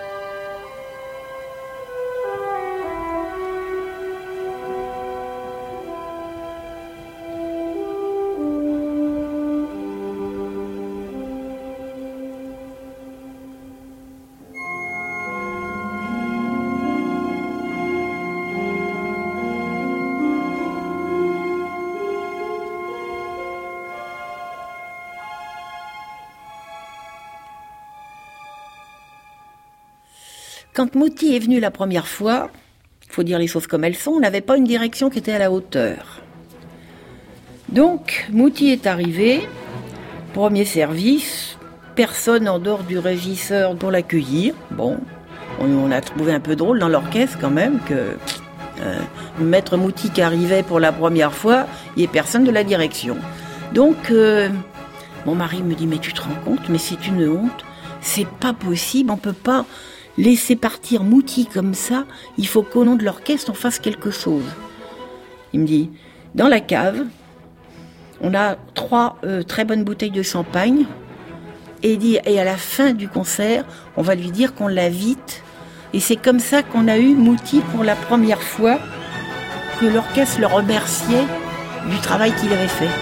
Quand Mouti est venu la première fois, il faut dire les choses comme elles sont, on n'avait pas une direction qui était à la hauteur. Donc, Mouti est arrivé, premier service, personne en dehors du régisseur pour l'accueillir. Bon, on, on a trouvé un peu drôle dans l'orchestre quand même que euh, Maître Mouty qui arrivait pour la première fois, il n'y ait personne de la direction. Donc, euh, mon mari me dit, mais tu te rends compte, mais c'est une honte, c'est pas possible, on peut pas laisser partir Mouty comme ça, il faut qu'au nom de l'orchestre, on fasse quelque chose. Il me dit, dans la cave, on a trois euh, très bonnes bouteilles de champagne, et, dit, et à la fin du concert, on va lui dire qu'on l'invite. Et c'est comme ça qu'on a eu Mouty pour la première fois, que l'orchestre le remerciait du travail qu'il avait fait.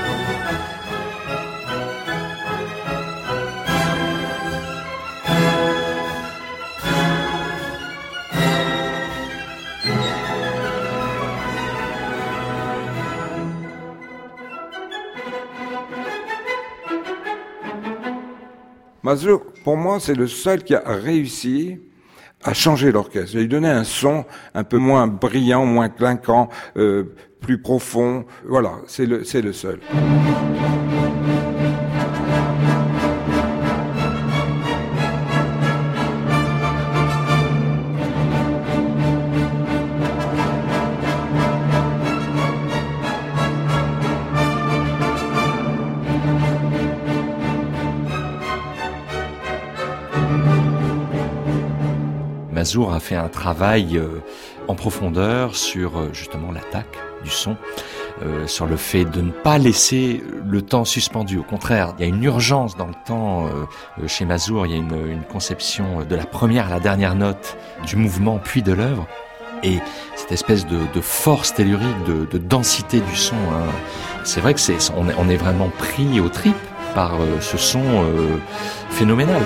Mazur, pour moi, c'est le seul qui a réussi à changer l'orchestre, à lui donner un son un peu moins brillant, moins clinquant, euh, plus profond. Voilà, c'est le, c'est le seul. Mazur a fait un travail euh, en profondeur sur euh, justement l'attaque du son, euh, sur le fait de ne pas laisser le temps suspendu. Au contraire, il y a une urgence dans le temps euh, chez Mazur, il y a une, une conception de la première à la dernière note du mouvement puis de l'œuvre. Et cette espèce de, de force tellurique, de, de densité du son, hein, c'est vrai que c'est, on, est, on est vraiment pris aux tripes par euh, ce son euh, phénoménal.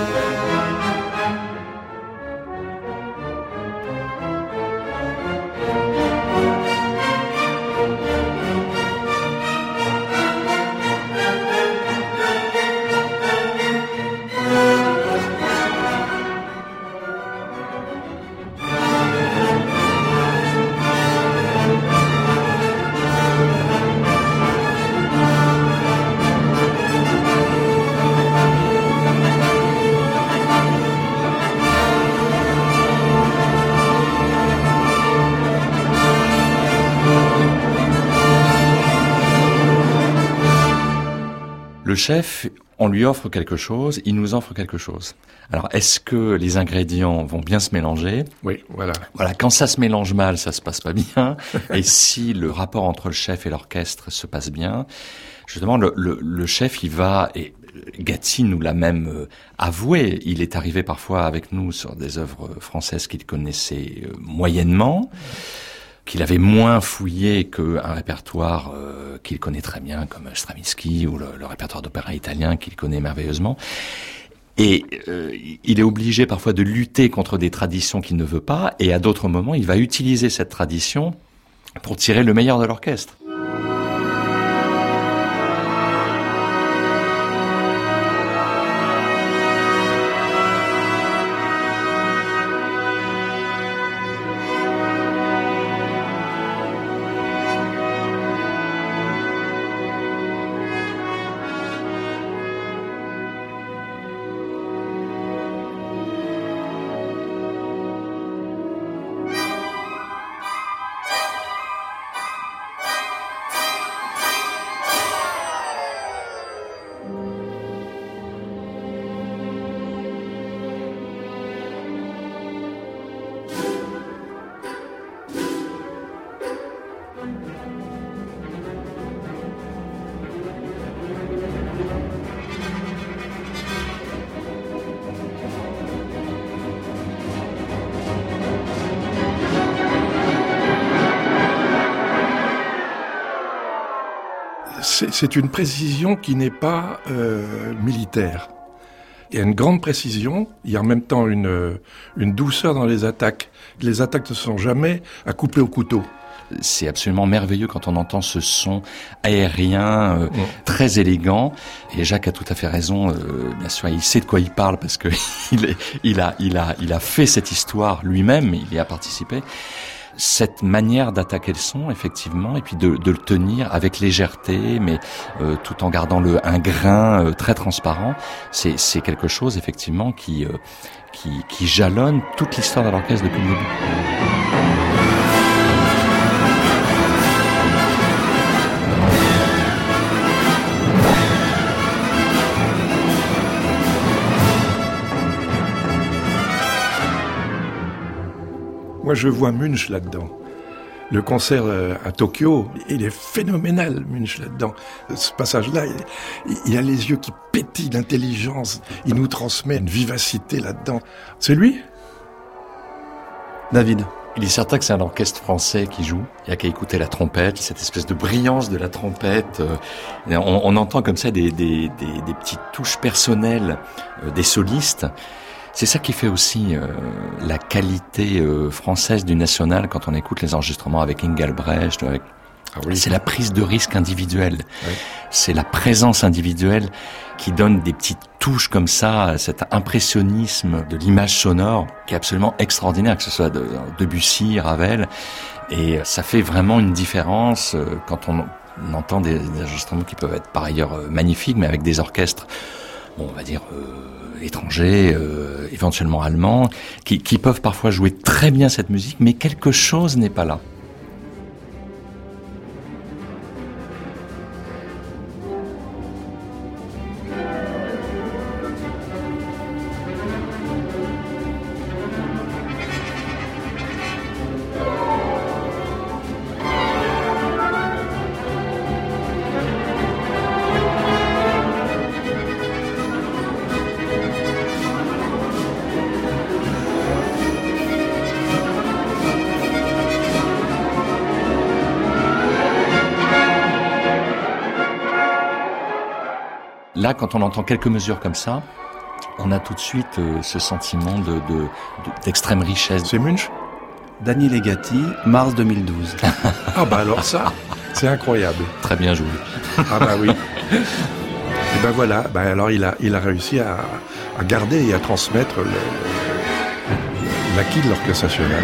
Le chef, on lui offre quelque chose, il nous offre quelque chose. Alors, est-ce que les ingrédients vont bien se mélanger ? Oui, voilà. Voilà, quand ça se mélange mal, ça se passe pas bien. Et si le rapport entre le chef et l'orchestre se passe bien, justement, le, le, le chef, il va... Et Gatti nous l'a même euh, avoué. Il est arrivé parfois avec nous sur des œuvres françaises qu'il connaissait euh, moyennement, qu'il avait moins fouillé qu'un répertoire euh, qu'il connaît très bien, comme Stravinsky ou le, le répertoire d'opéra italien qu'il connaît merveilleusement. Et euh, il est obligé parfois de lutter contre des traditions qu'il ne veut pas, et à d'autres moments, il va utiliser cette tradition pour tirer le meilleur de l'orchestre. C'est une précision qui n'est pas euh, militaire. Il y a une grande précision, il y a en même temps une, une douceur dans les attaques. Les attaques ne sont jamais à couper au couteau. C'est absolument merveilleux quand on entend ce son aérien, euh, mmh. très élégant. Et Jacques a tout à fait raison. Euh, bien sûr, il sait de quoi il parle parce que il, est, il a, il a, il a fait cette histoire lui-même. Il y a participé. cette manière d'attaquer le son, effectivement, et puis de, de le tenir avec légèreté, mais euh, tout en gardant le, un grain euh, très transparent, c'est, c'est quelque chose, effectivement, qui, euh, qui, qui jalonne toute l'histoire de l'orchestre depuis le début. Moi, je vois Munch là-dedans. Le concert à Tokyo, il est phénoménal, Munch, là-dedans. Ce passage-là, il, il a les yeux qui pétillent d'intelligence. Il nous transmet une vivacité là-dedans. C'est lui ? David. Il est certain que c'est un orchestre français qui joue. Il n'y a qu'à écouter la trompette, cette espèce de brillance de la trompette. On, on entend comme ça des, des, des, des petites touches personnelles des solistes. C'est ça qui fait aussi euh, la qualité euh, française du national quand on écoute les enregistrements avec Engelbrecht. Avec... Ah oui. C'est la prise de risque individuelle. Oui. C'est la présence individuelle qui donne des petites touches comme ça, cet impressionnisme de l'image sonore qui est absolument extraordinaire, que ce soit de Debussy, Ravel. Et ça fait vraiment une différence euh, quand on, on entend des, des enregistrements qui peuvent être par ailleurs euh, magnifiques, mais avec des orchestres, bon, on va dire... Euh, étrangers, euh, éventuellement allemands, qui, qui peuvent parfois jouer très bien cette musique, mais quelque chose n'est pas là. Là, quand on entend quelques mesures comme ça, on a tout de suite euh, ce sentiment de, de, de, d'extrême richesse. C'est Munch ? Daniel Legati, mars deux mille douze. Ah bah alors ça, c'est incroyable. Très bien joué. Ah bah oui. Et ben voilà, ben alors il a, il a réussi à, à garder et à transmettre le, l'acquis de l'orchestre national.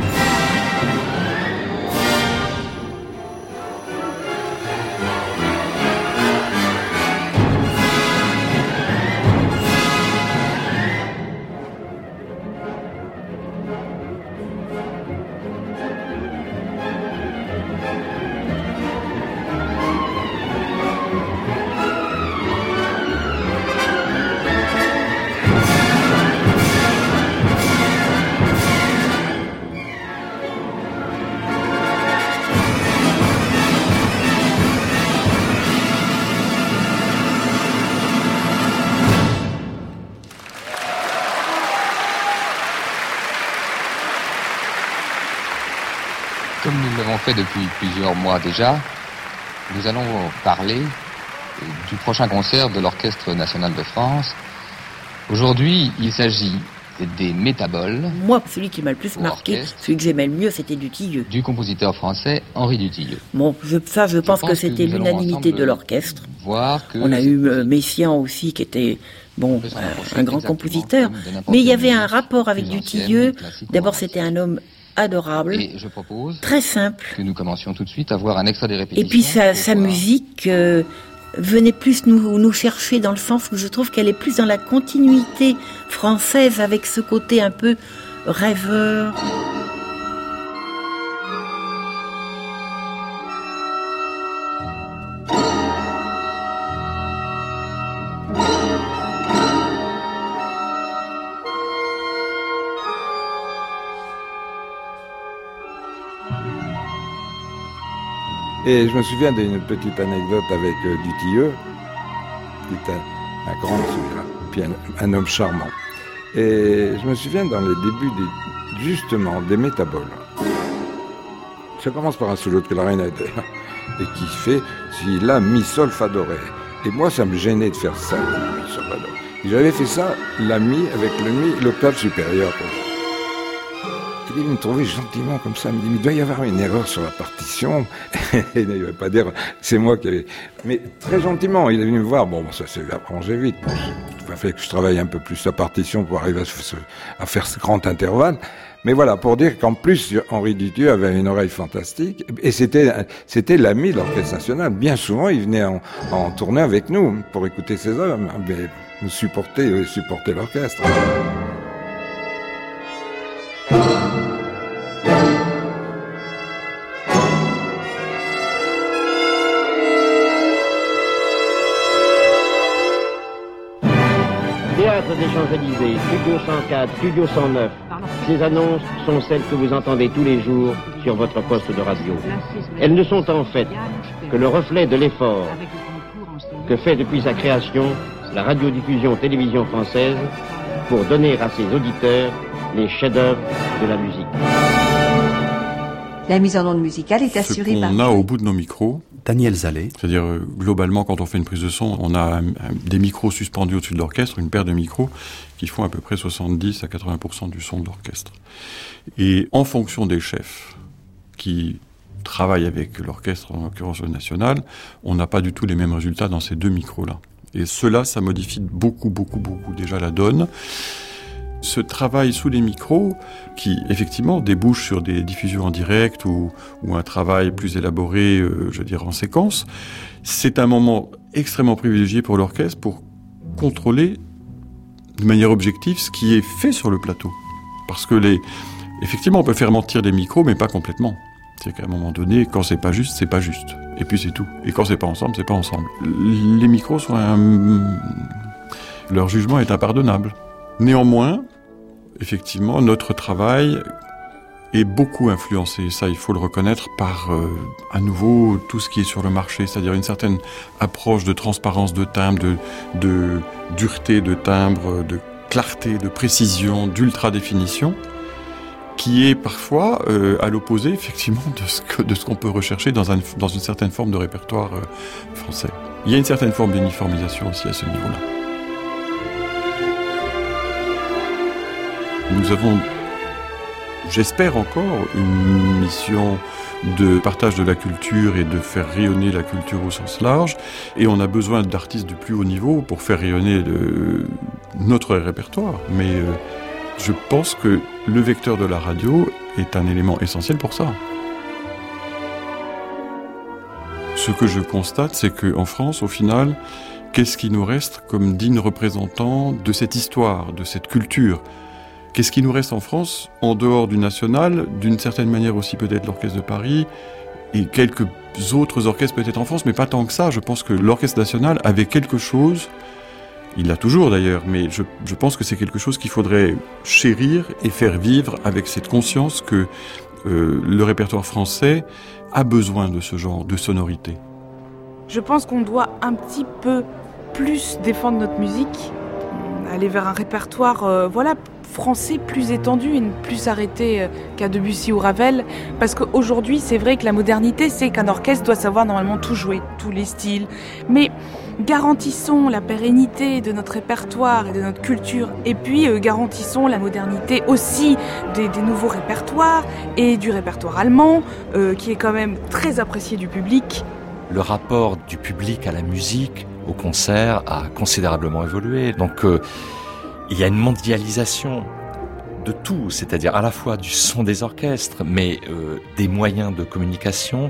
Comme nous l'avons fait depuis plusieurs mois déjà, nous allons parler du prochain concert de l'Orchestre national de France. Aujourd'hui, il s'agit des Métaboles. Moi, celui qui m'a le plus marqué, celui que j'aimais le mieux, c'était Dutilleux. Du compositeur français Henri Dutilleux. Bon, je, ça, je, je pense, pense que c'était que l'unanimité de l'orchestre. Voir que On a eu euh, Messiaen aussi, qui était bon, euh, un grand compositeur. Mais il y avait un rapport avec Dutilleux. D'abord, c'était un homme adorable, et je propose très simple. Que nous commencions tout de suite à voir un extrait des répétitions. Et puis sa, sa musique euh, venait plus nous, nous chercher dans le sens où je trouve qu'elle est plus dans la continuité française avec ce côté un peu rêveur. Et je me souviens d'une petite anecdote avec euh, Dutilleux, qui est un, un grand souverain, puis un, un homme charmant. Et je me souviens dans les débuts, des, justement, des Métaboles. Ça commence par un solo de clarinette, et qui fait si la mi sol fa do ré. Et moi, ça me gênait de faire ça, mi sol fa do ré. J'avais fait ça, la mi avec le mi, l'octave supérieure. Il me trouvait gentiment comme ça, il me dit, mais il doit y avoir une erreur sur la partition. Et il ne va pas dire, c'est moi qui avais... Mais très gentiment, il est venu me voir, bon, ça s'est arrangé vite. Bon, il a fallu que je travaille un peu plus la partition pour arriver à, à faire ce grand intervalle. Mais voilà, pour dire qu'en plus, Henri Dutilleux avait une oreille fantastique, et c'était c'était l'ami de l'Orchestre National. Bien souvent, il venait en, en tournée avec nous pour écouter ses œuvres, mais nous supporter, supporter l'orchestre. Théâtre des Champs-Élysées, Studio cent quatre, Studio cent neuf. Ces annonces sont celles que vous entendez tous les jours sur votre poste de radio. Elles ne sont en fait que le reflet de l'effort que fait depuis sa création la radiodiffusion télévision française pour donner à ses auditeurs les chefs-d'œuvre de la musique. La mise en onde musicale est assurée par... Ce qu'on a au bout de nos micros, Daniel Zalé. C'est-à-dire, euh, globalement, quand on fait une prise de son, on a un, un, des micros suspendus au-dessus de l'orchestre, une paire de micros qui font à peu près soixante-dix à quatre-vingts pour cent du son de l'orchestre. Et en fonction des chefs qui travaillent avec l'orchestre, en l'occurrence le national, on n'a pas du tout les mêmes résultats dans ces deux micros-là. Et cela, ça modifie beaucoup, beaucoup, beaucoup déjà la donne. Ce travail sous les micros, qui effectivement débouche sur des diffusions en direct ou, ou un travail plus élaboré, euh, je veux dire en séquence, c'est un moment extrêmement privilégié pour l'orchestre pour contrôler de manière objective ce qui est fait sur le plateau. Parce que les, effectivement, on peut faire mentir des micros, mais pas complètement. C'est qu'à un moment donné, quand c'est pas juste, c'est pas juste. Et puis c'est tout. Et quand c'est pas ensemble, c'est pas ensemble. Les micros sont un... leur jugement est impardonnable. Néanmoins, effectivement, notre travail est beaucoup influencé, ça il faut le reconnaître, par euh, à nouveau tout ce qui est sur le marché, c'est-à-dire une certaine approche de transparence de timbre, de, de dureté de timbre, de clarté, de précision, d'ultra définition, qui est parfois euh, à l'opposé effectivement de ce que, de ce qu'on peut rechercher dans, un, dans une certaine forme de répertoire euh, français. Il y a une certaine forme d'uniformisation aussi à ce niveau-là. Nous avons, j'espère encore, une mission de partage de la culture et de faire rayonner la culture au sens large. Et on a besoin d'artistes du plus haut niveau pour faire rayonner le, notre répertoire. Mais euh, je pense que le vecteur de la radio est un élément essentiel pour ça. Ce que je constate, c'est qu'en France, au final, qu'est-ce qui nous reste comme digne représentant de cette histoire, de cette culture ? Qu'est-ce qui nous reste en France, en dehors du national, d'une certaine manière aussi peut-être l'Orchestre de Paris, et quelques autres orchestres peut-être en France, mais pas tant que ça. Je pense que l'Orchestre national avait quelque chose, il l'a toujours d'ailleurs, mais je, je pense que c'est quelque chose qu'il faudrait chérir et faire vivre avec cette conscience que euh, le répertoire français a besoin de ce genre de sonorité. Je pense qu'on doit un petit peu plus défendre notre musique, aller vers un répertoire, euh, voilà, français plus étendu et ne plus s'arrêter qu'à Debussy ou Ravel, parce qu'aujourd'hui c'est vrai que la modernité c'est qu'un orchestre doit savoir normalement tout jouer, tous les styles, mais garantissons la pérennité de notre répertoire et de notre culture, et puis euh, garantissons la modernité aussi des, des nouveaux répertoires et du répertoire allemand euh, qui est quand même très apprécié du public. Le rapport du public à la musique, au concert, a considérablement évolué, donc euh, il y a une mondialisation de tout, c'est-à-dire à la fois du son des orchestres, mais euh, des moyens de communication.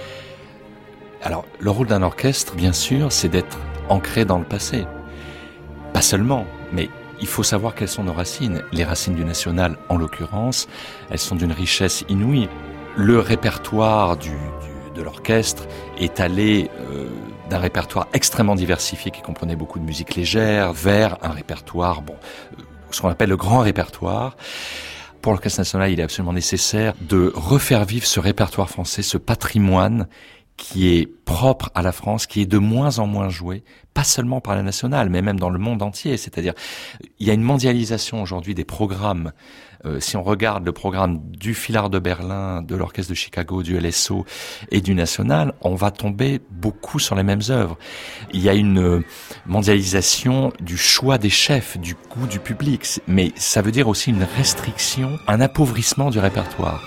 Alors, le rôle d'un orchestre, bien sûr, c'est d'être ancré dans le passé. Pas seulement, mais il faut savoir quelles sont nos racines. Les racines du national, en l'occurrence, elles sont d'une richesse inouïe. Le répertoire du, du, de l'orchestre est allé... Euh, d'un répertoire extrêmement diversifié qui comprenait beaucoup de musique légère, vers un répertoire, bon, ce qu'on appelle le grand répertoire. Pour l'Orchestre national, il est absolument nécessaire de refaire vivre ce répertoire français, ce patrimoine qui est propre à la France, qui est de moins en moins joué, pas seulement par la nationale, mais même dans le monde entier. C'est-à-dire, il y a une mondialisation aujourd'hui des programmes. Euh, si on regarde le programme du Philhar de Berlin, de l'Orchestre de Chicago, du L S O et du National, on va tomber beaucoup sur les mêmes œuvres. Il y a une mondialisation du choix des chefs, du goût du public, mais ça veut dire aussi une restriction, un appauvrissement du répertoire.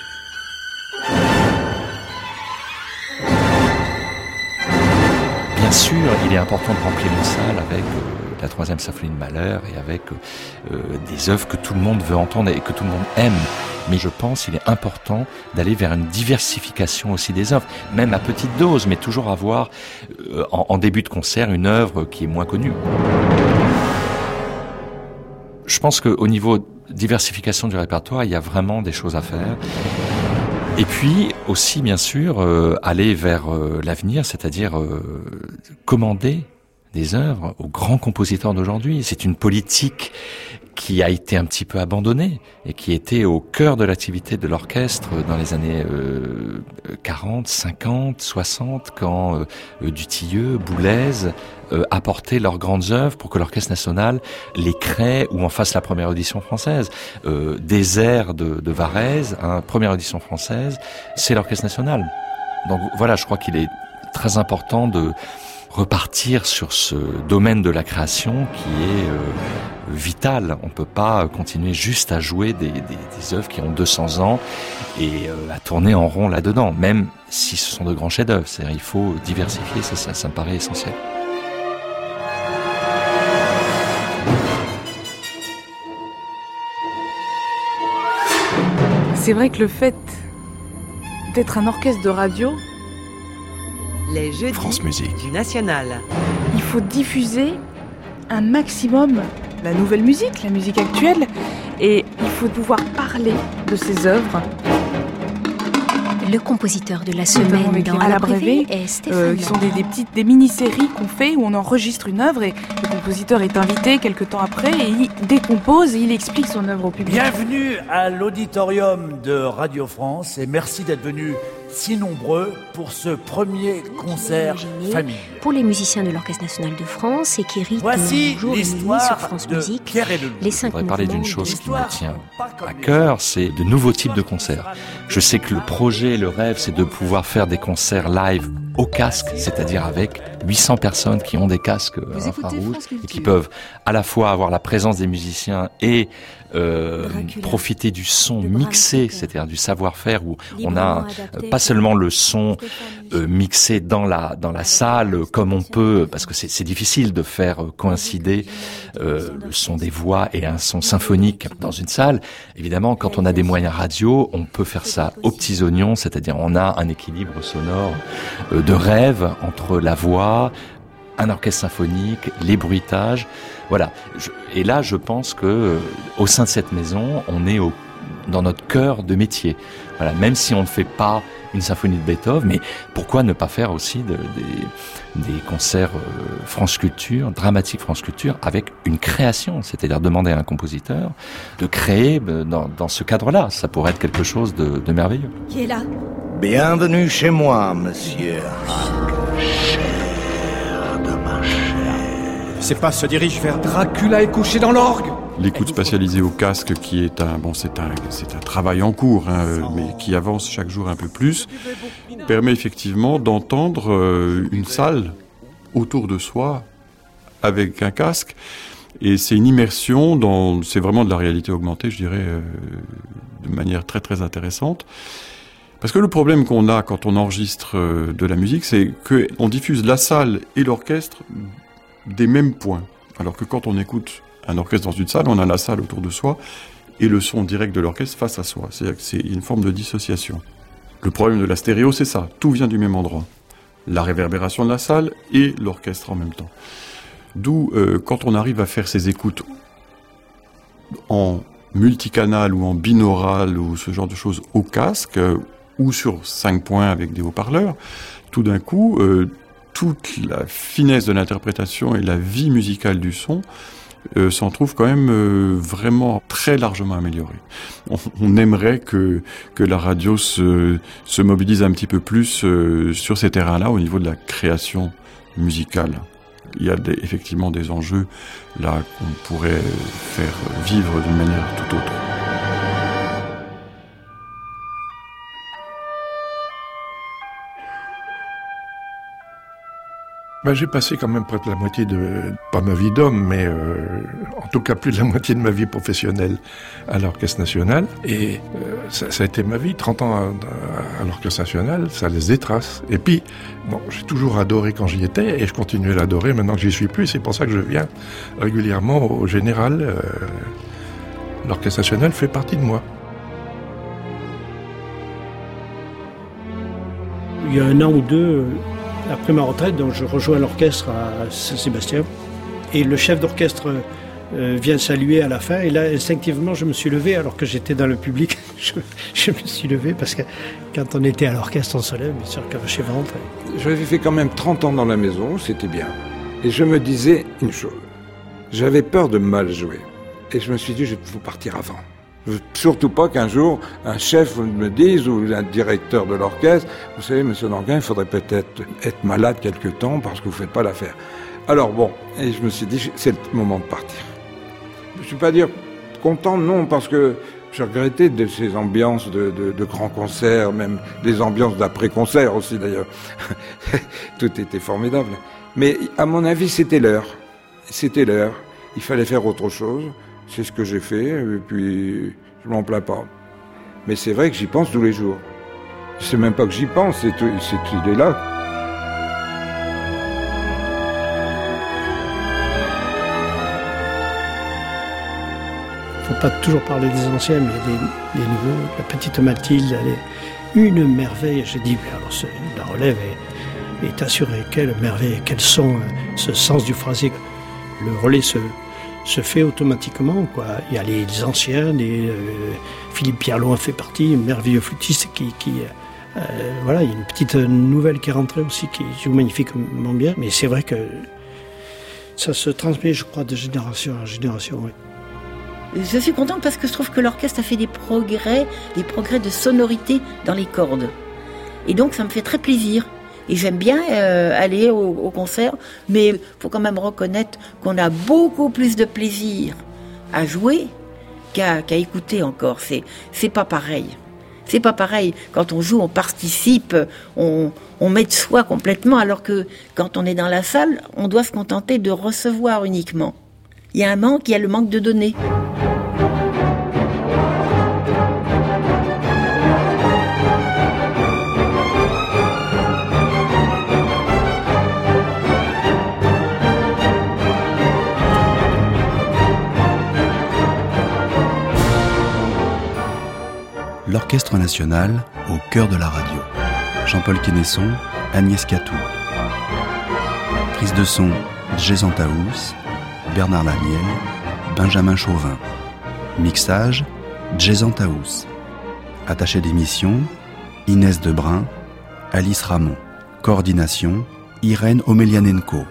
Bien sûr, il est important de remplir une salle avec euh, la troisième symphonie de Mahler et avec euh, des œuvres que tout le monde veut entendre et que tout le monde aime. Mais je pense qu'il est important d'aller vers une diversification aussi des œuvres, même à petite dose, mais toujours avoir euh, en, en début de concert une œuvre qui est moins connue. Je pense qu'au niveau diversification du répertoire, il y a vraiment des choses à faire. Et puis aussi, bien sûr, euh, aller vers euh, l'avenir, c'est-à-dire euh, commander des œuvres aux grands compositeurs d'aujourd'hui. C'est une politique qui a été un petit peu abandonnée et qui était au cœur de l'activité de l'orchestre dans les années euh, quarante, cinquante, soixante, quand euh, Dutilleux, Boulez euh, apportaient leurs grandes œuvres pour que l'Orchestre national les crée ou en fasse la première audition française. Euh, des airs de, de Varèse, hein, première audition française, c'est l'Orchestre national. Donc voilà, je crois qu'il est très important de repartir sur ce domaine de la création qui est euh, vital. On peut pas continuer juste à jouer des, des, des œuvres qui ont deux cents ans et euh, à tourner en rond là-dedans, même si ce sont de grands chefs-d'œuvre. C'est-à-dire, il faut diversifier, ça, ça, ça me paraît essentiel. C'est vrai que le fait d'être un orchestre de radio, les jeudis France Musique du National. Il faut diffuser un maximum la nouvelle musique, la musique actuelle, et il faut pouvoir parler de ces œuvres. Le compositeur de la semaine dans à la Brévé Brévé, est Stéphane. euh, qui sont des, des petites, des mini-séries qu'on fait où on enregistre une œuvre et le compositeur est invité quelques temps après et il décompose et il explique son œuvre au public. Bienvenue à l'auditorium de Radio France et merci d'être venus si nombreux pour ce premier concert famille. Pour les musiciens de l'Orchestre national de France et qui rythment Voici jour et nuit l'histoire sur France de Musique. Pierre et Leloup. Les Je cinq voudrais parler d'une mouvements chose de qui me tient à cœur, c'est de nouveaux types de concerts. Je sais que le projet, le rêve, c'est de pouvoir faire des concerts live au casque, c'est-à-dire avec huit cents personnes qui ont des casques infrarouges et qui peuvent à la fois avoir la présence des musiciens et euh, profiter du son mixé, c'est-à-dire du savoir-faire où on a euh, pas seulement le son euh, mixé dans la dans la salle euh, comme on peut, parce que c'est, c'est difficile de faire euh, coïncider euh, le son des voix et un son symphonique dans une salle. Évidemment, quand on a des moyens radio, on peut faire ça aux petits oignons, c'est-à-dire on a un équilibre sonore euh, de rêve entre la voix, un orchestre symphonique, les bruitages. Voilà. Je, et là, je pense que euh, au sein de cette maison, on est au, dans notre cœur de métier. Voilà. Même si on ne fait pas une symphonie de Beethoven, mais pourquoi ne pas faire aussi de, des, des concerts euh, France Culture, dramatique France Culture, avec une création, c'est-à-dire demander à un compositeur de créer euh, dans, dans ce cadre-là. Ça pourrait être quelque chose de, de merveilleux. Qui est là? Bienvenue chez moi, monsieur. C'est pas se dirige vers Dracula et couché dans l'orgue. L'écoute spatialisée au casque, qui est un bon, c'est un c'est un travail en cours, hein, mais qui avance chaque jour un peu plus, permet effectivement d'entendre euh, une salle autour de soi avec un casque, et c'est une immersion dans, c'est vraiment de la réalité augmentée, je dirais, euh, de manière très très intéressante. Parce que le problème qu'on a quand on enregistre euh, de la musique, c'est que on diffuse la salle et l'orchestre des mêmes points. Alors que quand on écoute un orchestre dans une salle, on a la salle autour de soi et le son direct de l'orchestre face à soi. C'est-à-dire que c'est une forme de dissociation. Le problème de la stéréo, c'est ça. Tout vient du même endroit. La réverbération de la salle et l'orchestre en même temps. D'où, euh, quand on arrive à faire ces écoutes en multicanal ou en binaural ou ce genre de choses au casque, euh, ou sur cinq points avec des haut-parleurs, tout d'un coup, euh, toute la finesse de l'interprétation et la vie musicale du son euh, s'en trouve quand même euh, vraiment très largement améliorée. On, on aimerait que, que la radio se, se mobilise un petit peu plus euh, sur ces terrains-là au niveau de la création musicale. Il y a des, effectivement des enjeux là qu'on pourrait faire vivre d'une manière tout autre. Ben, j'ai passé quand même près de la moitié de, pas ma vie d'homme, mais euh, en tout cas plus de la moitié de ma vie professionnelle à l'Orchestre National. Et euh, ça, ça a été ma vie, trente ans à, à l'Orchestre National, ça laisse des traces. Et puis, bon, j'ai toujours adoré quand j'y étais, et je continue à l'adorer maintenant que j'y suis plus. C'est pour ça que je viens régulièrement au Général. Euh, L'Orchestre National fait partie de moi. Il y a un an ou deux, après ma retraite, donc je rejoins l'orchestre à Saint-Sébastien. Et le chef d'orchestre euh, vient saluer à la fin. Et là, instinctivement, je me suis levé alors que j'étais dans le public. je, je me suis levé parce que quand on était à l'orchestre, on se lève. Bien sûr, quand le chef rentre. J'avais fait quand même trente ans dans la maison, c'était bien. Et je me disais une chose. J'avais peur de mal jouer. Et je me suis dit, il faut partir avant. Surtout pas qu'un jour, un chef me dise, ou un directeur de l'orchestre, vous savez, monsieur Danguin, il faudrait peut-être être malade quelque temps parce que vous faites pas l'affaire. Alors bon, et je me suis dit, c'est le moment de partir. Je ne vais pas dire content, non, parce que j'ai regretté de ces ambiances de, de, de grands concerts, même des ambiances d'après-concert aussi d'ailleurs. Tout était formidable. Mais à mon avis, c'était l'heure. C'était l'heure. Il fallait faire autre chose. C'est ce que j'ai fait, et puis je m'en plains pas. Mais c'est vrai que j'y pense tous les jours. C'est même pas que j'y pense, c'est cette idée-là. Il ne faut pas toujours parler des anciens, mais il y a des, des nouveaux. La petite Mathilde, elle est une merveille. J'ai dit, mais alors la relève est, est assurée. Quelle merveille, quel son, ce sens du phrasé. Le relais se... se fait automatiquement, quoi. Il y a les, les anciens, les, euh, Philippe Pierlot en fait partie, un merveilleux flûtiste qui, qui euh, voilà, il y a une petite nouvelle qui est rentrée aussi, qui joue magnifiquement bien, mais c'est vrai que ça se transmet, je crois, de génération en génération, oui. Je suis contente parce que je trouve que l'orchestre a fait des progrès, des progrès de sonorité dans les cordes. Et donc ça me fait très plaisir. Et j'aime bien euh, aller au, au concert, mais il faut quand même reconnaître qu'on a beaucoup plus de plaisir à jouer qu'à, qu'à écouter encore. C'est, c'est pas pareil. C'est pas pareil. Quand on joue, on participe, on, on met de soi complètement, alors que quand on est dans la salle, on doit se contenter de recevoir uniquement. Il y a un manque, il y a le manque de donner. L'Orchestre National au cœur de la radio. Jean-Paul Quesnesson, Agnès Catou. Prise de son, Djezan Taous, Bernard Lamiel, Benjamin Chauvin. Mixage, Djezan Taous. Attaché d'émission, Inès Debrun, Alice Ramon. Coordination, Irène Omelianenko.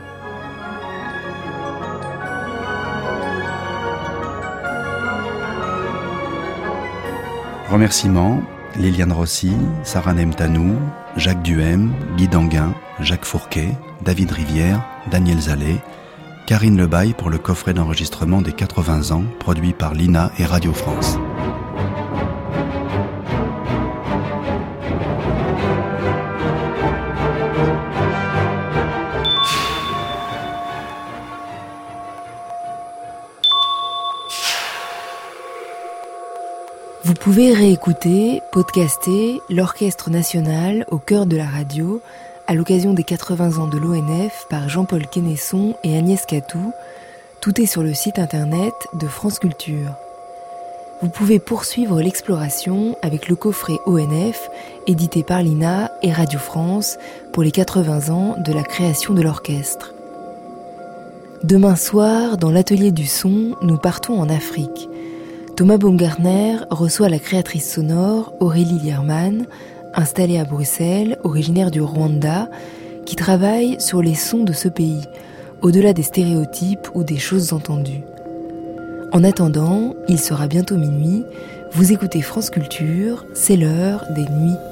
Remerciements, Liliane Rossi, Sarah Nemtanou, Jacques Duhem, Guy Danguin, Jacques Fourquet, David Rivière, Daniel Zallet, Karine Lebaille pour le coffret d'enregistrement des quatre-vingts ans, produit par l'I N A et Radio France. Vous pouvez réécouter, podcaster l'Orchestre National au cœur de la radio à l'occasion des quatre-vingts ans de l'O N F par Jean-Paul Quesnesson et Agnès Catou. Tout est sur le site internet de France Culture. Vous pouvez poursuivre l'exploration avec le coffret O N F édité par l'I N A et Radio France pour les quatre-vingts ans de la création de l'orchestre. Demain soir, dans l'atelier du son, nous partons en Afrique. Thomas Baumgartner reçoit la créatrice sonore Aurélie Lierman, installée à Bruxelles, originaire du Rwanda, qui travaille sur les sons de ce pays, au-delà des stéréotypes ou des choses entendues. En attendant, il sera bientôt minuit, vous écoutez France Culture, c'est l'heure des nuits